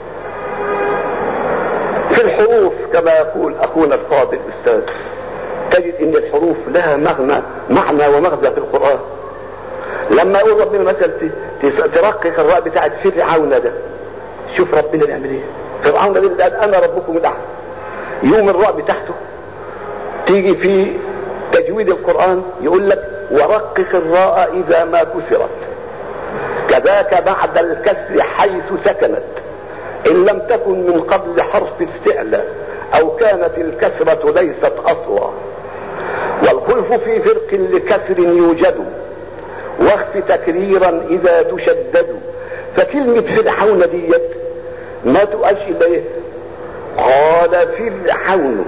في الحروف كما يقول اخونا الفاضل الاستاذ، تجد ان الحروف لها معنى ومغزى في القرآن. لما يقول ربنا مثلا ترقق الراء بتاعت فرعون ده. شوف ربنا بيعمل ايه. فرعون ده اللي قال انا ربكم الاعلى، يوم الراء بتاعته تيجي في تجويد القرآن يقول لك ورقق الراء اذا ما كسرت، كذاك بعد الكسر حيث سكنت، ان لم تكن من قبل حرف استعلاء او كانت الكسرة ليست اصلا، والخلف في فرق لكسر يوجد، واخف تكريرا اذا تشدد. فكلمة فرعون ديت ما تؤش اليه قال فرعون،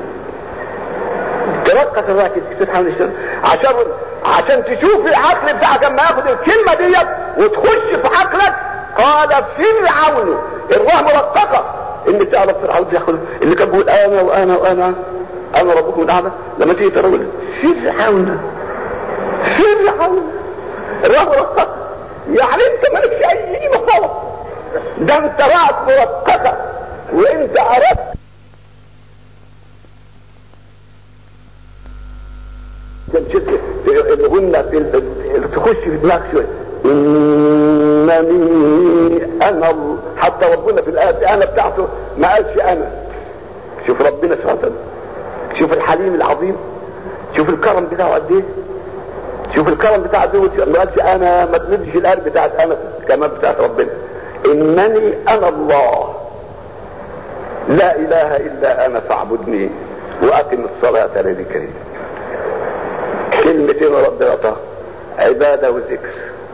ترقق الراء فرعون عشان تشوف العقل بتاعك لما ياخد الكلمة ديت وتخش في عقلك. قال فرعون، الراء مرققة، ان تعرف فرعون ياخد اللي كان بيقول انا وانا وانا انا ربكم الاعلى، لما تيجي تقول فرعون الراء مرققة، يعني انت مالكش اي قيمة خالص، ده انت راءك مرققة وانت اردت الغنة تخش في دماغك شوية انني انا، حتى ربنا في الآية انا بتاعته ما قالش انا. شوف ربنا سبحانه وتعالى، شوف الحليم العظيم، شوف الكرم بتاعه قد ايه، شوف الكرم بتاع دوت ما قالش انا، ما تمدش الآية بتاعت انا كمان بتاعت ربنا. انني انا الله لا اله الا انا فاعبدني واقم الصلاة لذكري. كلمتين ربنا عطاها عبادة وذكر.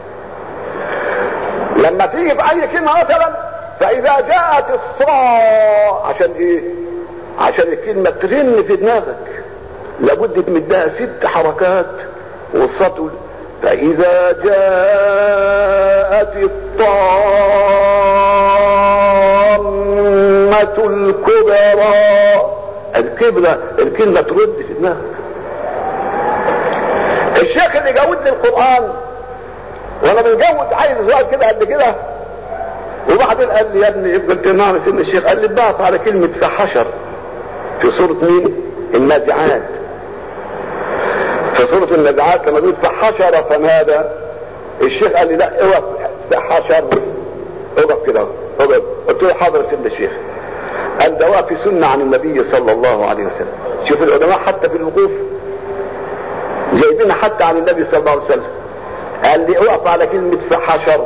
لما تيجي في اي كلمة مثلا فاذا جاءت الصاء، عشان ايه؟ عشان الكلمة ترن في دماغك لابد تمدها 6 حركات والصوت. فاذا جاءت الطامة الكبرى، الكلمة ترد في دماغك. الشيخ اللي جاود لي القرآن وانا بنجود عايز سؤال كده قبل كده، وبعدين قال لي يا ابني، قلت له نعم سيدنا الشيخ، قال لي ضغط على كلمة فحشر في سورة مين؟ النازعات. في سورة النازعات لما تقول فحشر فنادى، الشيخ قال لي لا اوقف فحشر، اوقف كده اوقف. قلت له حاضر يا سيدنا الشيخ. قال ده وقف سنة عن النبي صلى الله عليه وسلم. شوف العلماء حتى في الوقوف جايبين حتى عن النبي صلى الله عليه وسلم. قال لي اقف على كلمة فحشر.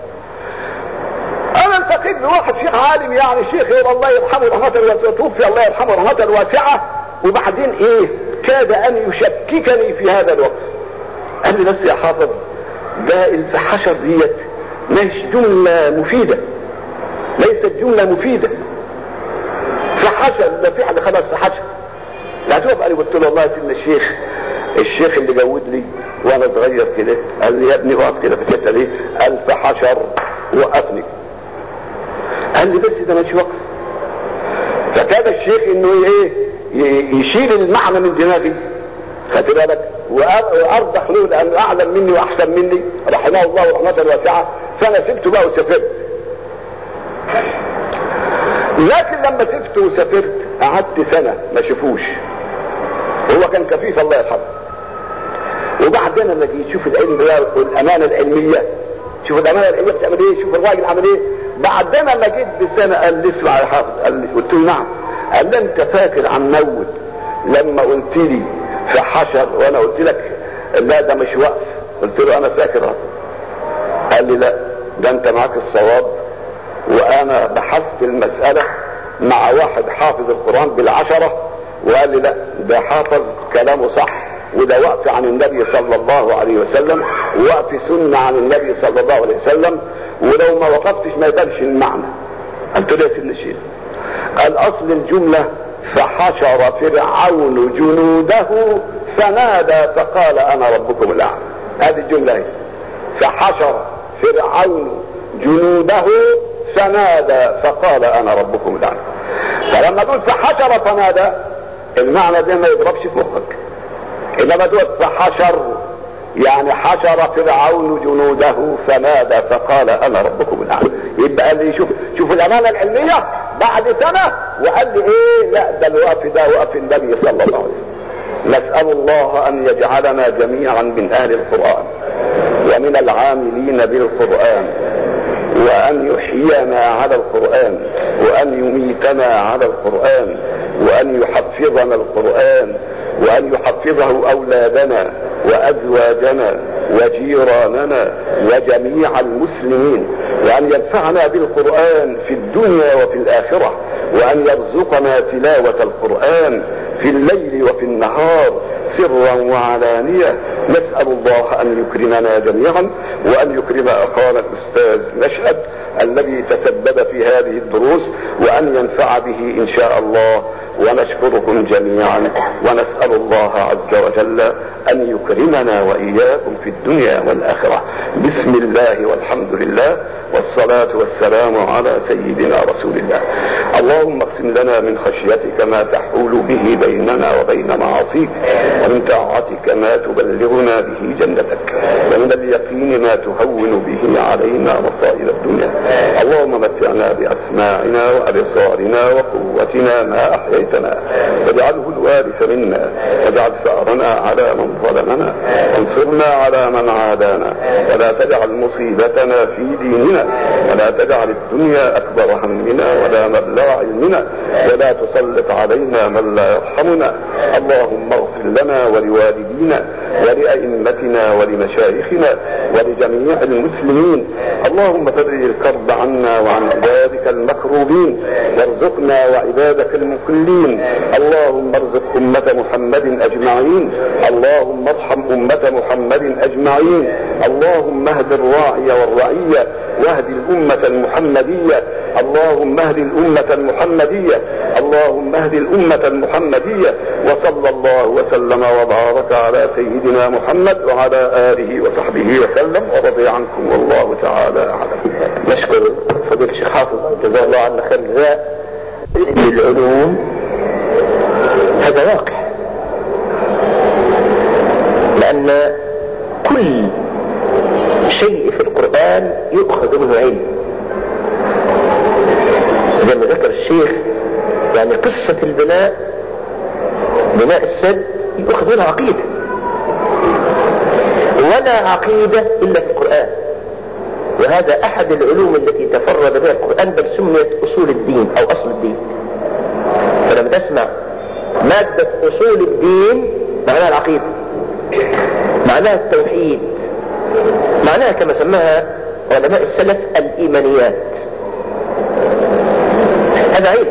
انا التقيت بواحد شيخ عالم، يعني شيخ الله يرحمه رحمة الواسعة، توفي الله يرحمه رحمة الواسعة، وبعدين ايه كاد ان يشككني في هذا الوقت. قال لي بس يا حافظ ده الفحشر ديت مش جملة مفيدة، ليست جملة مفيدة. فحشر ده فعل خلاص فحشر لا تقف. قال لي قلت له والله يا سيدنا الشيخ اللي جود لي وانا صغير كده قال لي يا ابني وقف كده في الحته دي، قال فحشر وقفني. قال لي بس ده مش وقف. فكاد الشيخ انه ايه يشيل المعنى من دماغي، خدت بالك، وارضح له لانه اعلم مني واحسن مني رحمه الله رحمه واسعه. فانا سبته بقى وسافرت. لكن لما سبته وسافرت قعدت سنه ما شافوش، هو كان كفيف الله يرحمه. وبعدين لما جيت شوف العلم والامانه العلميه، شوف الامانه العلميه بتعمل ايه، شوف الراجل عمل ايه. بعدين لما جيت بسنه قال لي اسمع يا حافظ، قال لي قلت له نعم. قال لي انت فاكر عن نود لما قلت لي فحشر وانا قلت لك لا ده مش وقف؟ قلت له انا فاكر. قال لي لا ده انت معاك الصواب، وانا بحثت المساله مع واحد حافظ القران بالعشره وقال لي لا ده حافظ كلامه صح، وده وقف عن النبي صلى الله عليه وسلم، ووقف سنة عن النبي صلى الله عليه وسلم، ولو ما وقفتش ما يبانش المعنى. قلت له يا سيدنا الشيخ، قال اصل الجملة فحشر فرعون جنوده فنادى فقال انا ربكم الاعلى. هذه الجملة هي فحشر فرعون جنوده فنادى فقال انا ربكم الاعلى. فلما تقول فحشر فنادى المعنى ده ما يضربش في مخك، انما تقول فحشر يعني حشر فرعون جنوده فنادى فقال انا ربكم الاعلى. يبقى قال لي شوف الامانه العلميه بعد سنه وقال لي ايه لا ده الوقف ده وقف النبي صلى الله عليه وسلم. نسال الله ان يجعلنا جميعا من اهل القران ومن العاملين بالقرآن، وأن يحيينا على القرآن، وأن يميتنا على القرآن، وأن يحفظنا القرآن، وأن يحفظه أولادنا وأزواجنا وجيراننا وجميع المسلمين، وأن ينفعنا بالقرآن في الدنيا وفي الآخرة، وأن يرزقنا تلاوة القرآن في الليل وفي النهار سرا وعلانية. نسأل الله أن يكرمنا جميعا، وأن يكرم أخانا الأستاذ نشأت الذي تسبب في هذه الدروس، وأن ينفع به إن شاء الله. ونشكركم جميعا، ونسأل الله عز وجل أن يكرمنا وإياكم في الدنيا والآخرة. بسم الله والحمد لله والصلاة والسلام على سيدنا رسول الله. اللهم اقسم لنا من خشيتك ما تحول به بيننا وبين معاصيك، ومن طاعتك ما تبلغنا به جنتك، ومن اليقين ما تهون به علينا مصائب الدنيا. اللهم متعنا بأسماعنا وأبصارنا وقوتنا ما أحييتنا، واجعله الوارث منا، واجعل ثأرنا على من ظلمنا، وانصرنا على من عادانا، ولا تجعل مصيبتنا في ديننا، ولا تجعل الدنيا أكبر همنا ولا مبلغ علمنا، ولا تسلط علينا من لا يرحمنا. اللهم اغفر لنا ولوالدينا ولأئمتنا ولمشايخنا ولجميع المسلمين. اللهم فرج الكرب عنا وعن عبادك المكروبين، وارزقنا وعبادك المقلين. اللهم ارزق أمة محمد أجمعين، اللهم ارحم أمة محمد أجمعين. اللهم اهد الراعي والرعية، واهد الأمة المحمدية. اللهم اهد الأمة المحمدية، اللهم اهد الأمة المحمدية. وصلى الله وسلم وبارك على سيدنا محمد وعلى آله وصحبه وسلم، ورضي عنكم والله تعالى أعلم.
نشكر فضيلة الشيخ حافظ جزاه الله عنا خير الجزاء. العلوم هذا واقع، لأن كل شيء في القرآن يؤخذ منه علم، زي ما ذكر الشيخ. يعني قصة البناء، بناء السد، يؤخذ منها عقيدة، ولا عقيدة إلا في القرآن. وهذا أحد العلوم التي تفرد بها القرآن، بل سميت أصول الدين أو أصل الدين. فلما تسمع مادة أصول الدين معناها العقيدة، معناها التوحيد، معناها كما سماها علماء السلف الإيمانيات. هذا علم.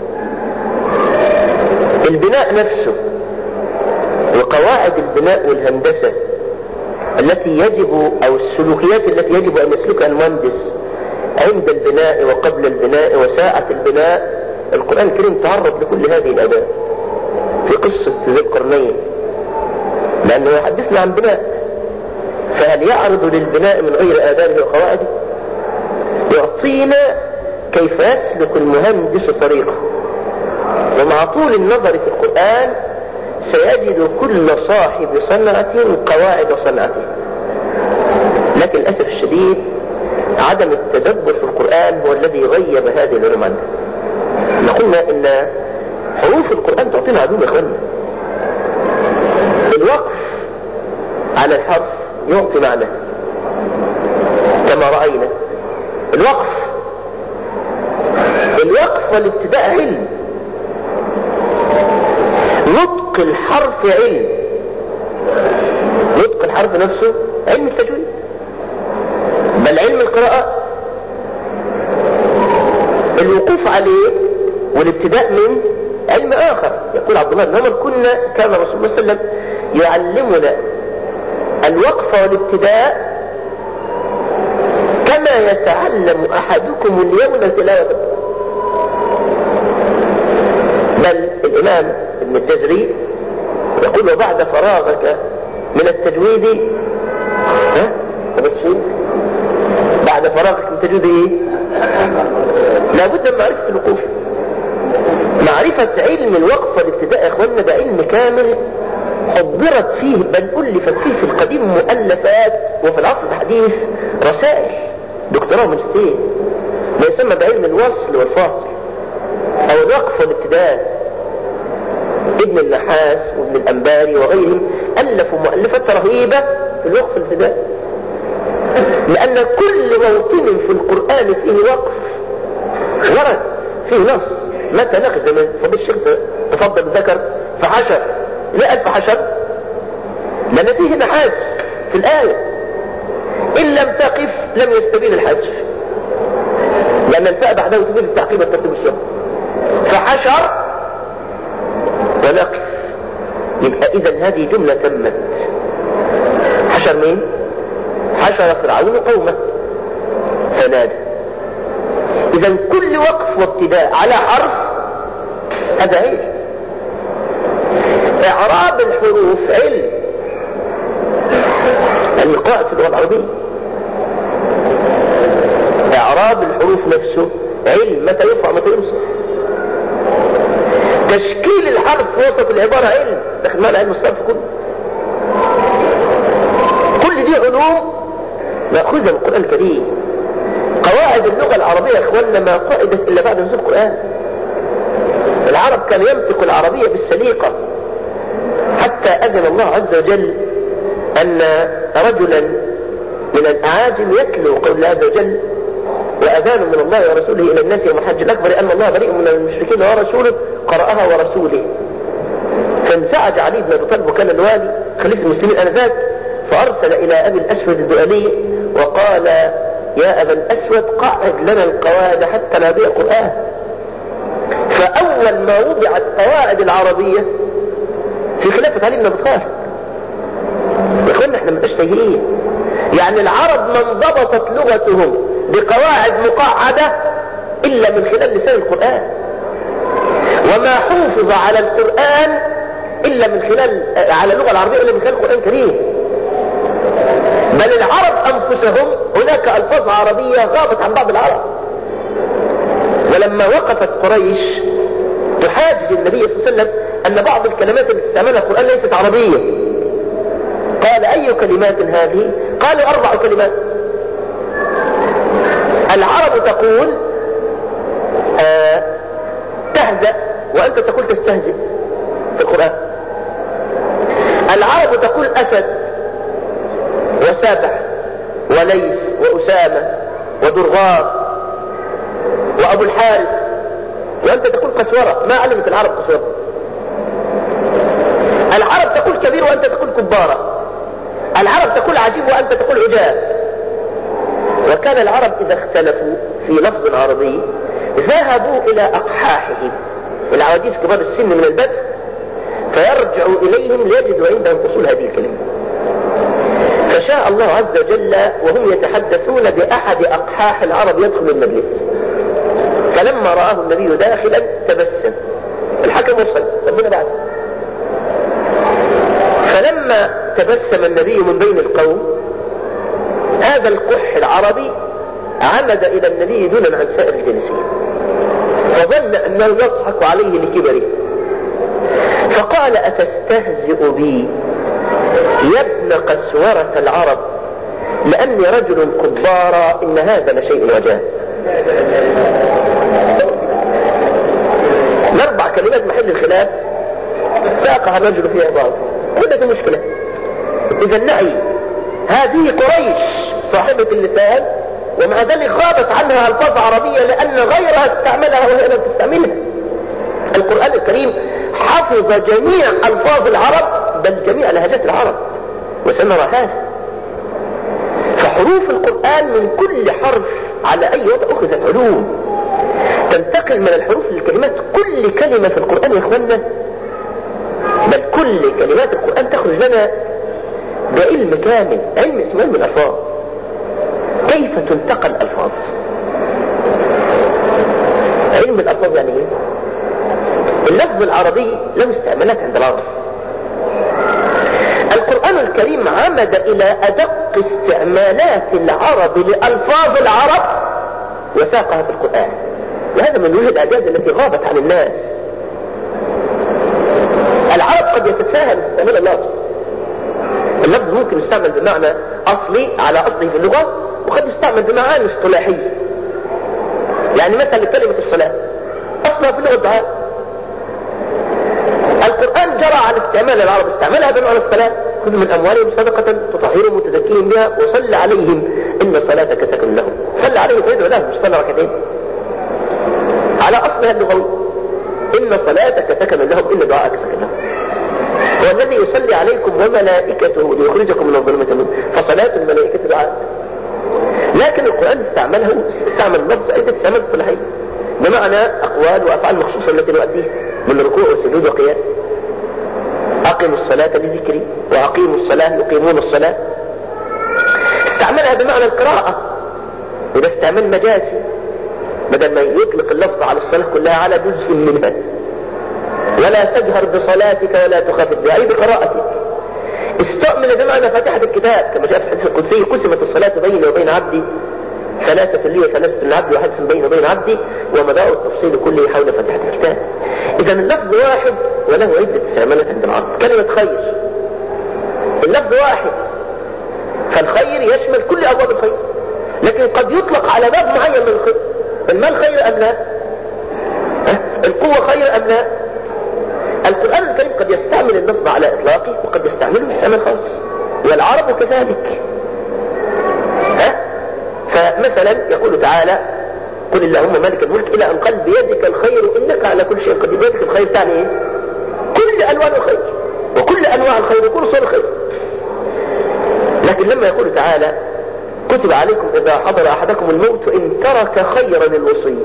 البناء نفسه وقواعد البناء والهندسة التي يجب، أو السلوكيات التي يجب أن يسلكها المهندس عند البناء وقبل البناء وساعة البناء، القرآن الكريم تعرض لكل هذه الأداء في قصة ذي القرنين، لأنه يحدثنا عن بناء. فهل يعرض للبناء من غير آدابه وقواعده؟ يعطينا كيف يسلك المهندس طريقه. ومع طول النظر في القرآن سيجد كل صاحب صنعة قواعد صنعته. لكن للأسف الشديد عدم التدبر في القرآن هو الذي غيب هذه العلوم عنا. قلنا إن حروف القرآن تعطينا علوم يا إخواننا. الوقف على الحرف يعطي معنى كما رأينا. الوقف والابتداء علم، نطق الحرف علم، نطق الحرف نفسه علم التجويد، بل علم القراءات. الوقوف عليه والابتداء من علم آخر. يقول عبد الله بن عمر كان رسول الله صلى الله عليه وسلم يعلمنا الوقف والابتداء كما يتعلم أحدكم اليوم تلاوة. بل الإمام ابن الجزري يقول وبعد فراغك من التجويد، بعد فراغك من التجويد ايه؟ لابد من معرفة الوقوف. معرفة علم الوقف والابتداء يا اخواننا ده علم كامل حضرت فيه، بل ألفت فيه في القديم مؤلفات، وفي العصر الحديث رسائل دكتوراه وماجستير، ما يسمى بعلم الوصل والفاصل أو الوقف والابتداء. ابن النحاس وابن الأنباري وغيرهم ألفوا مؤلفات رهيبة في الوقف والابتداء. لأن كل موطن في القرآن فيه وقف ورد فيه نص. متى نقف زي ما فضل الشيخ تفضل ذكر فحشر، لا قال فحشر لأن فيه هنا حذف في الآية، إن لم تقف لم يستبين الحذف، لأن الفاء بعده تفيد التعقيب والترتيب الشرعي. فحشر ونقف، يبقى إذا هذه جملة تمت. حشر مين؟ حشر فرعون قومه فنادى. إذا كل وقف وابتداء على حرف هذا علم. إعراب الحروف علم، القواعد في اللغة العربية. إعراب الحروف نفسه علم، متى يرفع متى ينصب. تشكيل الحرف في وسط العبارة علم، داخل معنا علم الصرف كله. كل دي علوم نأخذها من القرآن الكريم. قواعد اللغة العربية يا اخواننا ما قعدت إلا بعد نزول القرآن. العرب كان ينطق العربية بالسليقة، حتى أذن الله عز وجل أن رجلا من الأعاجم يتلو قول الله عز وجل: وأذان من الله ورسوله إلى الناس يوم الحج الأكبر أن الله بريء من المشركين ورسوله، قرأها ورسوله. فانزعج علي بن أبي طالب وكان الوالي خليفة المسلمين آنذاك، فأرسل إلى أبي الأسود الدؤلي وقال: يا أبا الأسود قعد لنا القواعد حتى لا نضيع قرآن. فأول ما وضعت قواعد العربية في خلافة علي بن أبي طالب. يا إخوانا احنا مش تايهين، يعني العرب ما انضبطت لغتهم بقواعد مقعدة إلا من خلال لسان القرآن، وما حفظ على القرآن إلا من خلال على اللغة العربية إلا من خلال القرآن الكريم. بل العرب أنفسهم هناك ألفاظ عربية غابت عن بعض العرب. ولما وقفت قريش تحاجج النبي صلى الله عليه وسلم أن بعض الكلمات التي استعملها القرآن ليست عربية، قال: أي كلمات هذه؟ قالوا 4 كلمات. العرب تقول تهزأ وأنت تقول تستهزئ في القرآن. العرب تقول أسد وسابح وليث وأسامة ودرغار وأبو الحارث، وأنت تقول قسورة. ما علمت العرب قسورة. العرب تقول كبير وأنت تقول كبارة. العرب تقول عجيب وأنت تقول عجاب. وكان العرب إذا اختلفوا في لفظ عربي ذهبوا إلى أقحاحهم، العواجيز كبار السن من البدء، فيرجعوا إليهم ليجدوا عندهم أصول هذه الكلمة. فشاء الله عز وجل وهم يتحدثون بأحد أقحاح العرب يدخل المجلس، فلما رآه النبي داخلا تبسم. الحكم وصل ربنا بعد. فلما تبسم النبي من بين القوم، هذا القح العربي عمد إلى النبي دونا عن سائر الجالسين، فظن أنه يضحك عليه لكبره، فقال: أتستهزئ بي يا ابن قسورة العرب لأني رجل كبارا؟ إن هذا لشيء عجاب. 4 كلمات محل الخلاف ساقها الرجل فيها بعض، كلها مشكلة. إذا نعي هذه قريش صاحبة اللسان، ومع ذلك غابت عنها ألفاظ عربية لأن غيرها تستعملها وهي لم تستعملها. القرآن الكريم حفظ جميع ألفاظ العرب، بل جميع لهجات العرب، وسنرى هذا. فحروف القرآن من كل حرف على أي وضع أخذت علوم، تنتقل من الحروف للكلمات. كل كلمة في القرآن يا إخواننا، بل كل كلمات القرآن تخرج لنا بعلم كامل، علم اسمه علم الألفاظ. كيف تنتقل الألفاظ؟ علم الألفاظ يعني ايه؟ اللفظ العربي له استعمالات عند العرب. القرآن الكريم عمد إلى أدق استعمالات العرب لألفاظ العرب وساقها في القرآن، وهذا من وجه الإعجاز التي غابت عن الناس. العرب قد يتساهل في استعمال اللفظ. اللفظ ممكن يستعمل بمعنى أصلي على أصله في اللغة، وقد يستعمل بمعاني اصطلاحية. يعني مثلا كلمة الصلاة أصلها في اللغة الدعاء. القرآن جرى على استعمال العرب، استعملها بمعنى الصلاة: خذ من أموالهم صدقة تطهرهم وتزكيهم بها وصل عليهم إن صلاتك سكن لهم، صلى عليه وادعو لهم، مش صلى ركعتين على أصلها اللغوي. إن صلاتك سكن لهم، إن دعاءك سكن لهم. هو الذي يصلي عليكم وملائكته ليخرجكم من الظلمات النور، فصلاة الملائكة دعاء. لكن القرآن استعمل اللفظ أيضا استعمال اصطلاحي، بمعنى أقوال وأفعال مخصوصة التي نؤديها من ركوع وسجود وقيام. أقيموا الصلاة لذكري وأقيموا الصلاة يقيمون الصلاة. استعملها بمعنى القراءة، وده استعمال مجازي، بدل ما يطلق اللفظ على الصلاة كلها على جزء منها. ولا تجهر بصلاتك ولا تخافت بها، أي بقراءتك. استعمل بمعنى فاتحة الكتاب، كما جاء في الحديث القدسي: قسمت الصلاة بيني وبين عبدي، ثلاثة لي وثلاثة للعبد وحدث بيني وبين عبدي، ومدار التفصيل كله حول فاتحة الكتاب. إذا اللفظ واحد وله عدة استعمالات عند العرب. كلمة خير، اللفظ واحد، فالخير يشمل كل أبواب الخير، لكن قد يطلق على باب معين من الخير. المال خير أم لا؟ القوة خير أم لا؟ القرآن الكريم قد يستعمل اللفظ على إطلاقه وقد يستعمله استعمال خاص، والعرب كذلك. فمثلا يقول تعالى: قل اللهم مالك الملك إلى أن قال بيدك الخير إنك على كل شيء قدير. بيدك الخير تعني إيه؟ كل ألوان الخير وكل أنواع الخير وكل صور الخير. لكن لما يقول تعالى: كتب عليكم إذا حضر أحدكم الموت إن ترك خيرا الوصية،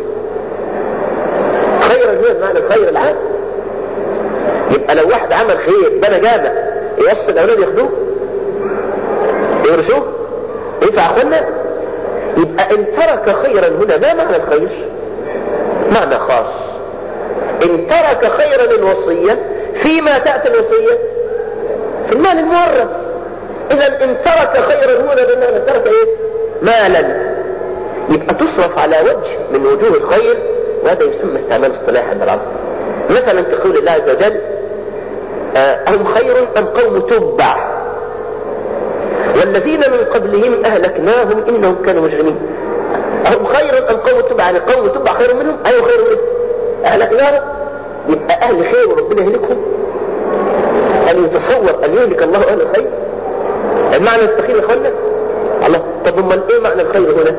خيرا هو معنى الخير العام. يبقى لو واحد عمل خير بنى جامع، يوصل الأولاد ياخدوه يورثوه ينفع أخوانا؟ يبقى إن ترك خيرا هنا ما معنى الخير؟ معنى خاص. إن ترك خيرا الوصية، فيما تأتي الوصية؟ في المال المورث. إذا إن ترك خيرا هنا بمعنى ترك إيه؟ مالا. يبقى تصرف على وجه من وجوه الخير، وهذا يسمى استعمال اصطلاحي عند العرب. مثلا كقول الله عز وجل: أهم خير أم قوم تبع والذين من قبلهم أهلكناهم إنهم كانوا مجرمين. أهم خير أم قوم تبع؟ يعني قوم تبع خير منهم؟ أيوة خير منهم، أهلكناهم. يبقى أهل خير وربنا يهلكهم؟ أن يتصور أن يهلك الله أهل الخير؟ المعنى يستخيل يا أخوانا؟ الله، طب امال إيه معنى الخير هنا؟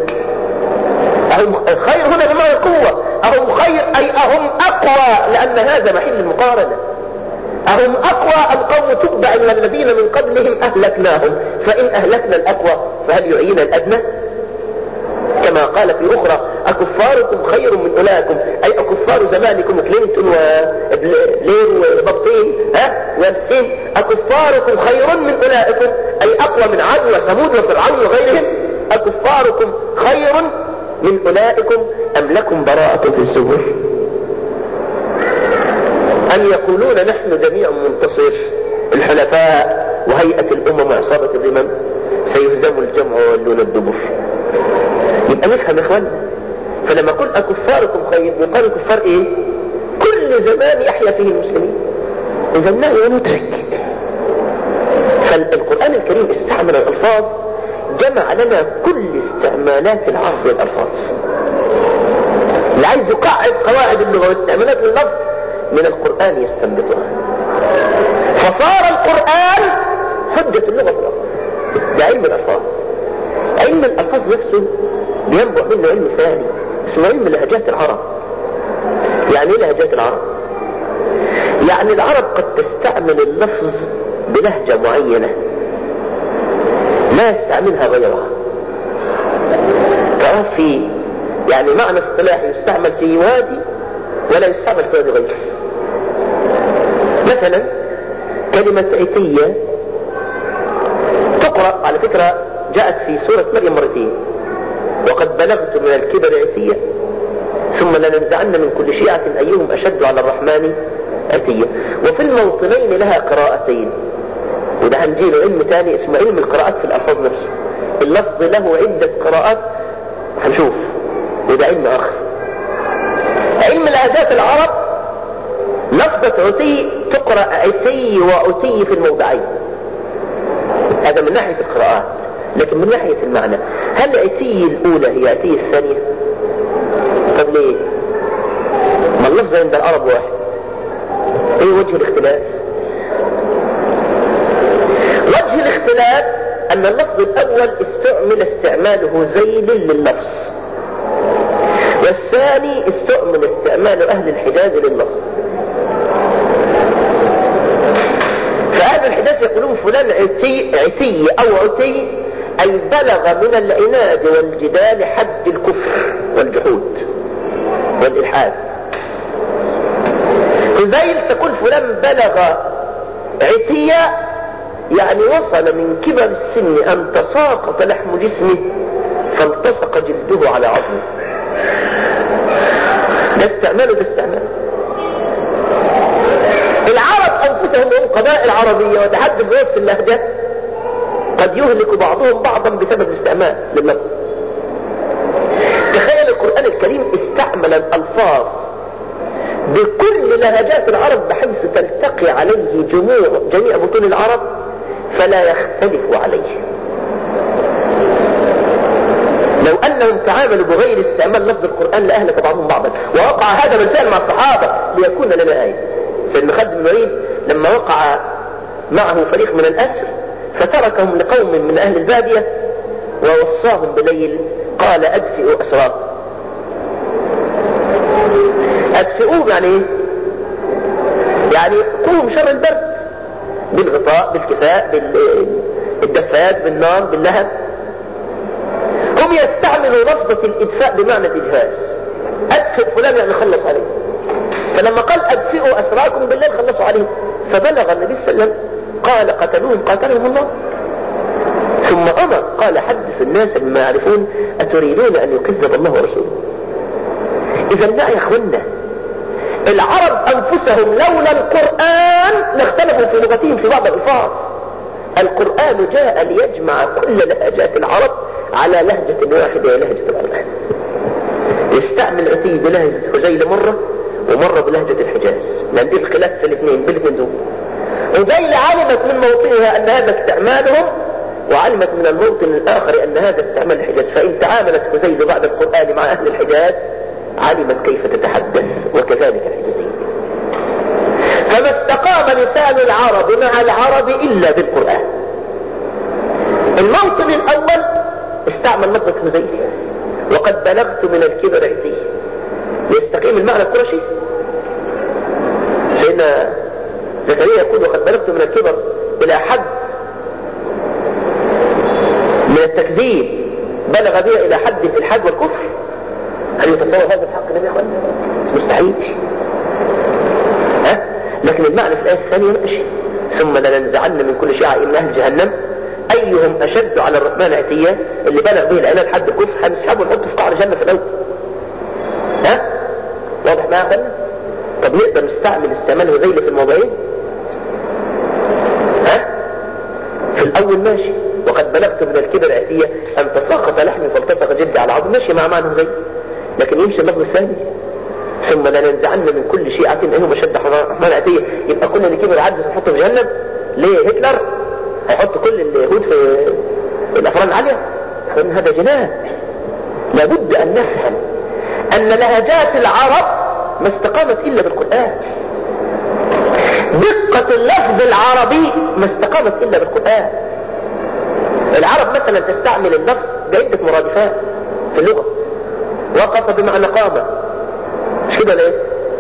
الخير هنا بمعنى القوة. أهم خير أي أهم أقوى، لأن هذا محل المقارنة. أهم أقوى أم قوم تبع والذين من قبلهم أهلكناهم؟ فإن أهلكنا الأقوى فهل يعين الأدنى؟ كما قال في أخرى: أكفاركم خير من أولئكم، أي أكفار زمانكم كلينتون وبلير وبطين والسين، أكفاركم خير من أولئكم، أي أقوى من عاد وثمود وفرعون وغيرهم. أكفاركم خير من أولئكم أم لكم براءة في الزبر؟ أم يقولون نحن جميع منتصر، الحلفاء وهيئة الأمم وعصابة الرمم، سيهزم الجمع ويولون الدبر. يبقى نفهم يا اخوان. فلما قل أكفاركم خير، يقال كفار ايه؟ كل زمان يحيا فيه المسلمين. إذا النهي مدرك. فالقرآن الكريم استعمل الألفاظ، جمع لنا كل استعمالات العرب للألفاظ. اللي عايز يقعد قواعد اللغة واستعمالات اللفظ من القرآن يستنبطها. فصار القرآن حجة اللغة في الأرض. ده علم الألفاظ. علم الألفاظ نفسه بينبع منه علم ثاني اسمه علم لهجات العرب. يعني ايه لهجات العرب؟ يعني العرب قد تستعمل اللفظ بلهجة معينة لا يستعملها غيرها. تعرف في يعني معنى اصطلاحي يستعمل في وادي ولا يستعمل في وادي غيره. مثلا كلمة عتية تقرأ على فكرة جاءت في سورة مريم مرتين: وقد بلغت من الكبر عتية ثم لننزعن من كل شيعة أيهم أشد على الرحمن عتية. وفي الموطنين لها قراءتين، وده هنجيله علم تاني اسمه علم القراءات في الألفاظ نفسه. اللفظ له عدة قراءات هنشوف، وده علم آخر. علم لهجات العرب لفظة عتي تقرأ عتي وعتي في الموضعين، هذا من ناحية القراءات. لكن من ناحية المعنى، هل عتي الأولى هي عتي الثانية؟ طب ليه؟ ما اللفظ عند العرب واحد. ايه وجه الاختلاف؟ وجه الاختلاف أن اللفظ الأول استعمل استعماله ذيل لللفظ، والثاني استعمل استعمال أهل الحجاز لللفظ. فأهل الحجاز يقولون فلان عتي أو عتي، أي بلغ من العناد والجدال حد الكفر والجحود والإلحاد. هذيل تقول فلان بلغ عتية، يعني وصل من كبر السن أن تساقط لحم جسمه فالتصق جلده على عظمه. ده استعماله، ده استعماله. العرب أنفسهم هم قبائل عربية وتحدث بنفس اللهجة، قد يهلك بعضهم بعضا بسبب الاستعمال لللفظ. تخيل القرآن الكريم استعمل الألفاظ بكل لهجات العرب بحيث تلتقي عليه جميع بطون العرب فلا يختلف عليه. لو أنهم تعاملوا بغير استعمال لفظ القرآن لأهلك بعضهم بعضا. ووقع هذا بالفعل مع الصحابة ليكون لنا آية. سيدنا خالد بن الوليد لما وقع معه فريق من الأسر فتركهم لقوم من أهل البادية ووصاهم بليل قال أدفئوا أسراكم. أدفئوه يعني ايه؟ يعني قوم شر البرد بالغطاء بالكساء بالدفات بالنار باللهب. هم يستعملوا لفظة الإدفاء بمعنى الإجهاز. أدفئ فلان يعني خلص عليه. فلما قال أدفئوا أسراكم بالليل خلصوا عليه، فبلغ النبي صلى الله عليه وسلم قال قاتلهم الله. ثم أمر قال حدث الناس بما يعرفون أتريدون أن يكذب الله ورسوله. إذا لا يا أخوانا، العرب أنفسهم لولا القرآن لاختلفوا في لغتهم في بعض الألفاظ. القرآن جاء ليجمع كل لهجات العرب على لهجة واحدة، لهجة القرآن. يستعمل عتي بلهجة هذيل مرة ومرة بلهجة الحجاز، لأن دي الخلاف في الاثنين دول. هذيل علمت من موطنها أن هذا استعمالهم، وعلمت من الموطن الآخر أن هذا استعمال الحجاز. فإن تعاملت هذيل بعد القرآن مع أهل الحجاز علمت كيف تتحدث، وكذلك الحجازيين. فما استقام لسان العرب مع العرب إلا بالقرآن. الموطن الأول استعمل لفظة هذيل وقد بلغت من الكبر عتي ليستقيم المعنى القرشي. سيدنا زكريا يقول وقد بلغت من الكبر إلى حد من التكذيب بلغ بها إلى حد في الحد والكفر. هل يتصور هذا الحق يا اخوان؟ مستحيل. لكن المعنى في الآية الثانية ماشي. ثم لننزعن من كل شيعة من أهل جهنم أيهم أشد على الرحمن عتية. اللي بلغ به العناد حد الكفر هنسحبه ونحطه في قعر جهنم في الأول. واضح معايا يا اخوان؟ طب نقدر نستعمل استعمال هذيل في الموضعين؟ في الأول ماشي. وقد بلغت من الكبر عتية أن تساقط لحمي فالتصق جلدي على عظم، ماشي مع معنى هذيل. لكن يمشي اللفظ الثاني ثم لننزعن من كل شيعة أيهم أشد رحمن عتية. يبقى كل اللي كبر عدس نحطه في جهنم. ليه؟ هتلر هيحط كل اليهود في الأفران العالية؟ هذا جنان. لابد أن نفهم أن لهجات العرب ما استقامت إلا بالقرآن. دقة اللفظ العربي ما استقامت إلا بالقرآن. العرب مثلا تستعمل اللفظ بعدة مرادفات في اللغة. وقف بمعنى قام، مش كده ليه؟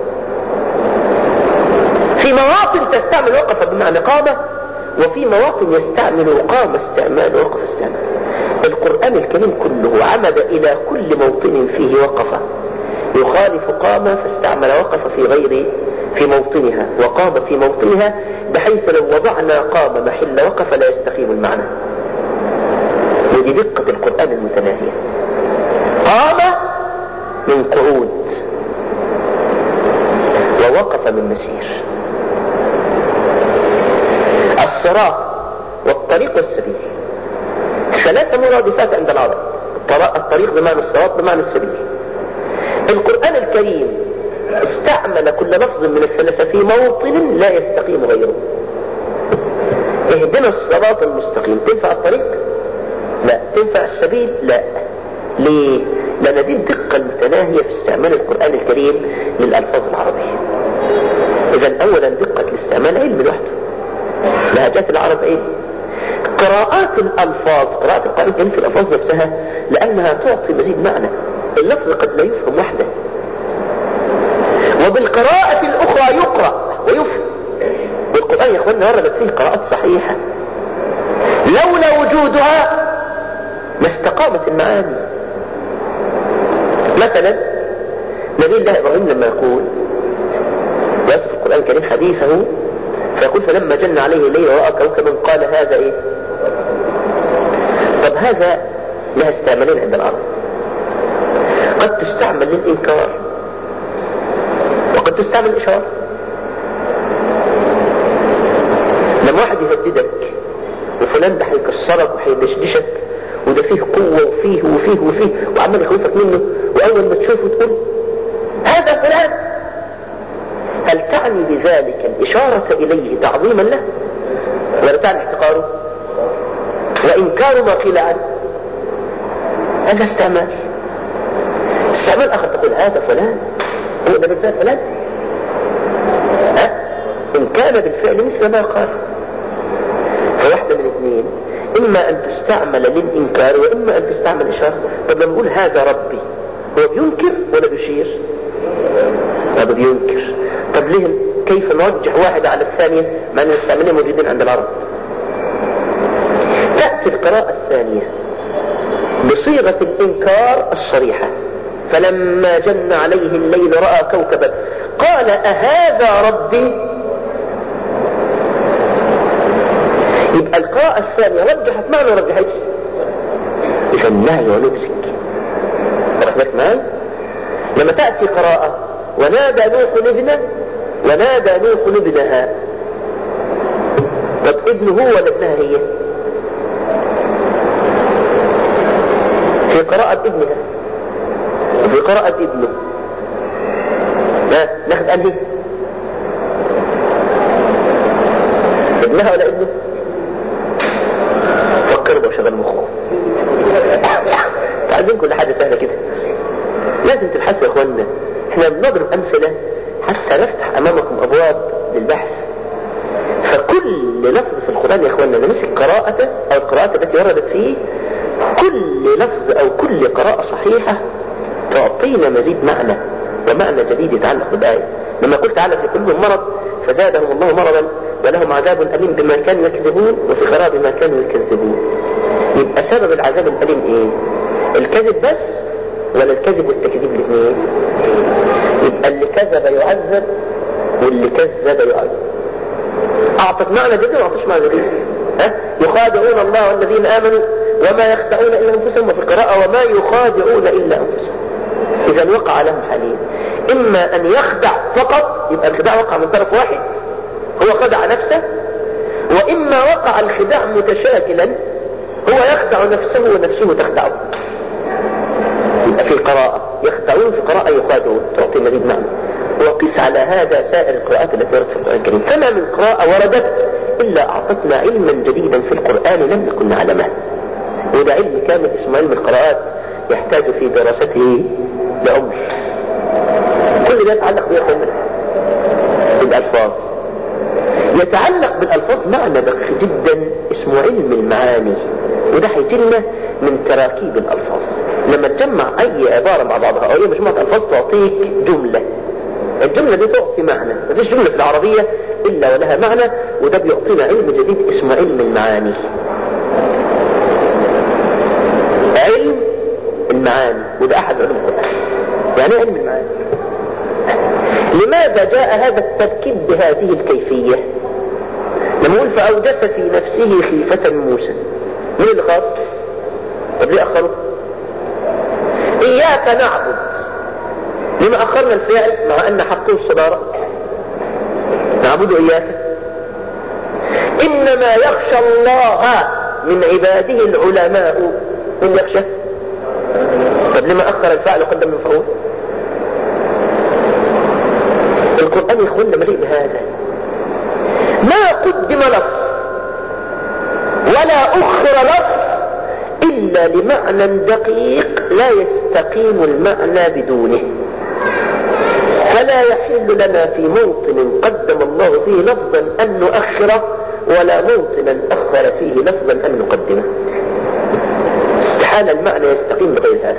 في مواطن تستعمل وقف بمعنى قام، وفي مواطن يستعمل قام استعمال وقف استعمال. القرآن الكريم كله عمد إلى كل موطن فيه وقف يخالف قام فاستعمل وقف في موطنها، وقام في موطنها، بحيث لو وضعنا قام محل وقف لا يستقيم المعنى. ودي دقة القرآن المتناهية. قام من قعود ووقف من مسير. الصراط والطريق والسبيل ثلاثة مرادفات عند العرب. الطريق بمعنى الصراط بمعنى السبيل. القرآن الكريم استعمل كل لفظ من الثلاثة في موطن لا يستقيم غيره. اهدنا الصراط المستقيم، تنفع الطريق؟ لا. تنفع السبيل؟ لا. ليه؟ لأن دي الدقة المتناهية في استعمال القرآن الكريم للألفاظ العربية. إذا أولا دقة الاستعمال علم لوحده. لهجات العرب علم. قراءات الألفاظ، قراءة القرآن الكريم في الألفاظ نفسها لأنها تعطي مزيد معنى. اللفظ قد لا يفهم وحده، وبالقراءة الأخرى يقرأ ويفهم. والقرآن يا أخواننا وردت فيه قراءات صحيحة لولا وجودها ما استقامت المعاني. مثلا نبي الله إبراهيم لما يقول يصف القرآن الكريم حديثه فيقول فلما جن عليه الليل ورأى كوكبا قال هذا ايه؟ طب هذا لها استعمالين عند العرب، قد تستعمل للإنكار وقد تستعمل الإشارة. لما واحد يهددك وفلان ده هيكسرك وهيدشدشك وده فيه قوة وفيه وفيه وفيه وعمال يخوفك منه، وأول ما تشوفه تقول هذا فلان، هل تعني بذلك الإشارة إليه تعظيما له ولا تعني احتقاره وإنكار ما قيل عنه؟ هذا استعمال آخر تقول هذا فلان، هو ده بالفعل فلان، إن كان بالفعل مثل ما قال. فواحدة من الاثنين، إما أن تستعمل للإنكار وإما أن تستعمل إشارة. طب لما نقول هذا ربي، هو بينكر ولا بيشير؟ هذا بينكر. طب ليه كيف نرجح واحدة على الثانية مع أن الاستعمالين موجودين عند العرب؟ تأتي القراءة الثانية بصيغة الإنكار الصريحة، فلما جن عليه الليل رأى كوكبا قال أهذا ربي. يبقى القراءة الثانية رجحت معنى رجحتش، فالنهي وندرك. أخذت معي؟ لما تأتي قراءة ونادى نوح ابنه ونادى نوح ابنها، طب ابنه هو ولا ابنها هي؟ في قراءة ابنها وفي قراءة ابنه ناخد أنهي؟ ابنها ولا ابنه؟ فكروا وشغل مخه. عايزين كل حاجة سهلة كده، لازم تبحثوا يا اخوانا. احنا بنضرب امثلة حتى نفتح امامكم ابواب للبحث. فكل لفظ في القرآن يا اخوانا نمسك قراءته او القراءات التي وردت فيه، كل لفظ او كل قراءة صحيحة تعطينا مزيد معنى ومعنى جديد يتعلق بالآية. لما قلت تعالى في كل مرض فزادهم الله مرضا ولهم عذاب أليم بما كانوا يكذبون، وفي قراءة بما كانوا يكذبون. يبقى سبب العذاب الأليم ايه؟ الكذب بس ولا الكذب والتكذيب الاثنين؟ يبقى اللي كذب يعذب واللي كذب يعذب. اعطت معنى جديد واعطش معنى جديد. يخادعون الله والذين امنوا وما يخدعون الا انفسهم، وفي القراءة وما يخادعون الا انفسهم. اذا وقع لهم حالين، اما ان يخدع فقط يبقى الخداع وقع من طرف واحد هو خدع نفسه، واما وقع الخداع متشاكلا هو يخدع نفسه ونفسه تخدعه. يبقى في قراءة يخدعون في قراءة يخادعون، تعطي مزيد معنى. وقس على هذا سائر القراءات التي وردت في القرآن الكريم، فما من قراءة وردت إلا أعطتنا علما جديدا في القرآن لم نكن نعلمه. وده علم كامل اسمه علم القراءات يحتاج في دراسته لعمر. كل ده يتعلق بالألفاظ، يتعلق بالألفاظ معنى دقيق جدا اسمه علم المعاني، وده هيجيلنا من تراكيب الألفاظ. لما تجمع أي عبارة مع بعضها أو أي مجموعة ألفاظ تعطيك جملة، الجملة دي تعطي معنى. مفيش جملة في العربية إلا ولها معنى، وده بيعطينا علم جديد اسمه علم المعاني. علم المعاني وده أحد علوم القرآن. يعني علم المعاني. لماذا جاء هذا التركيب بهذه الكيفية؟ لما نقول فأوجس في نفسه خيفة موسى، مين اللي خاف؟ طب ليه أخره؟ إياك نعبد، لما أخرنا الفعل مع أن حقه الصدارة؟ نعبد إياك. إنما يخشى الله من عباده العلماء. من يخشى؟ طب لما أخر الفعل وقدم المفعول؟ القرآن يا إخواننا مليء بهذا، ما قدم لفظ ولا أخر لفظ إلا لمعنى دقيق لا يستقيم المعنى بدونه. فلا يحل لنا في موطن قدم الله فيه لفظا أن نؤخره ولا موطنا أخر فيه لفظا أن نقدمه. استحال المعنى يستقيم بغير هذا.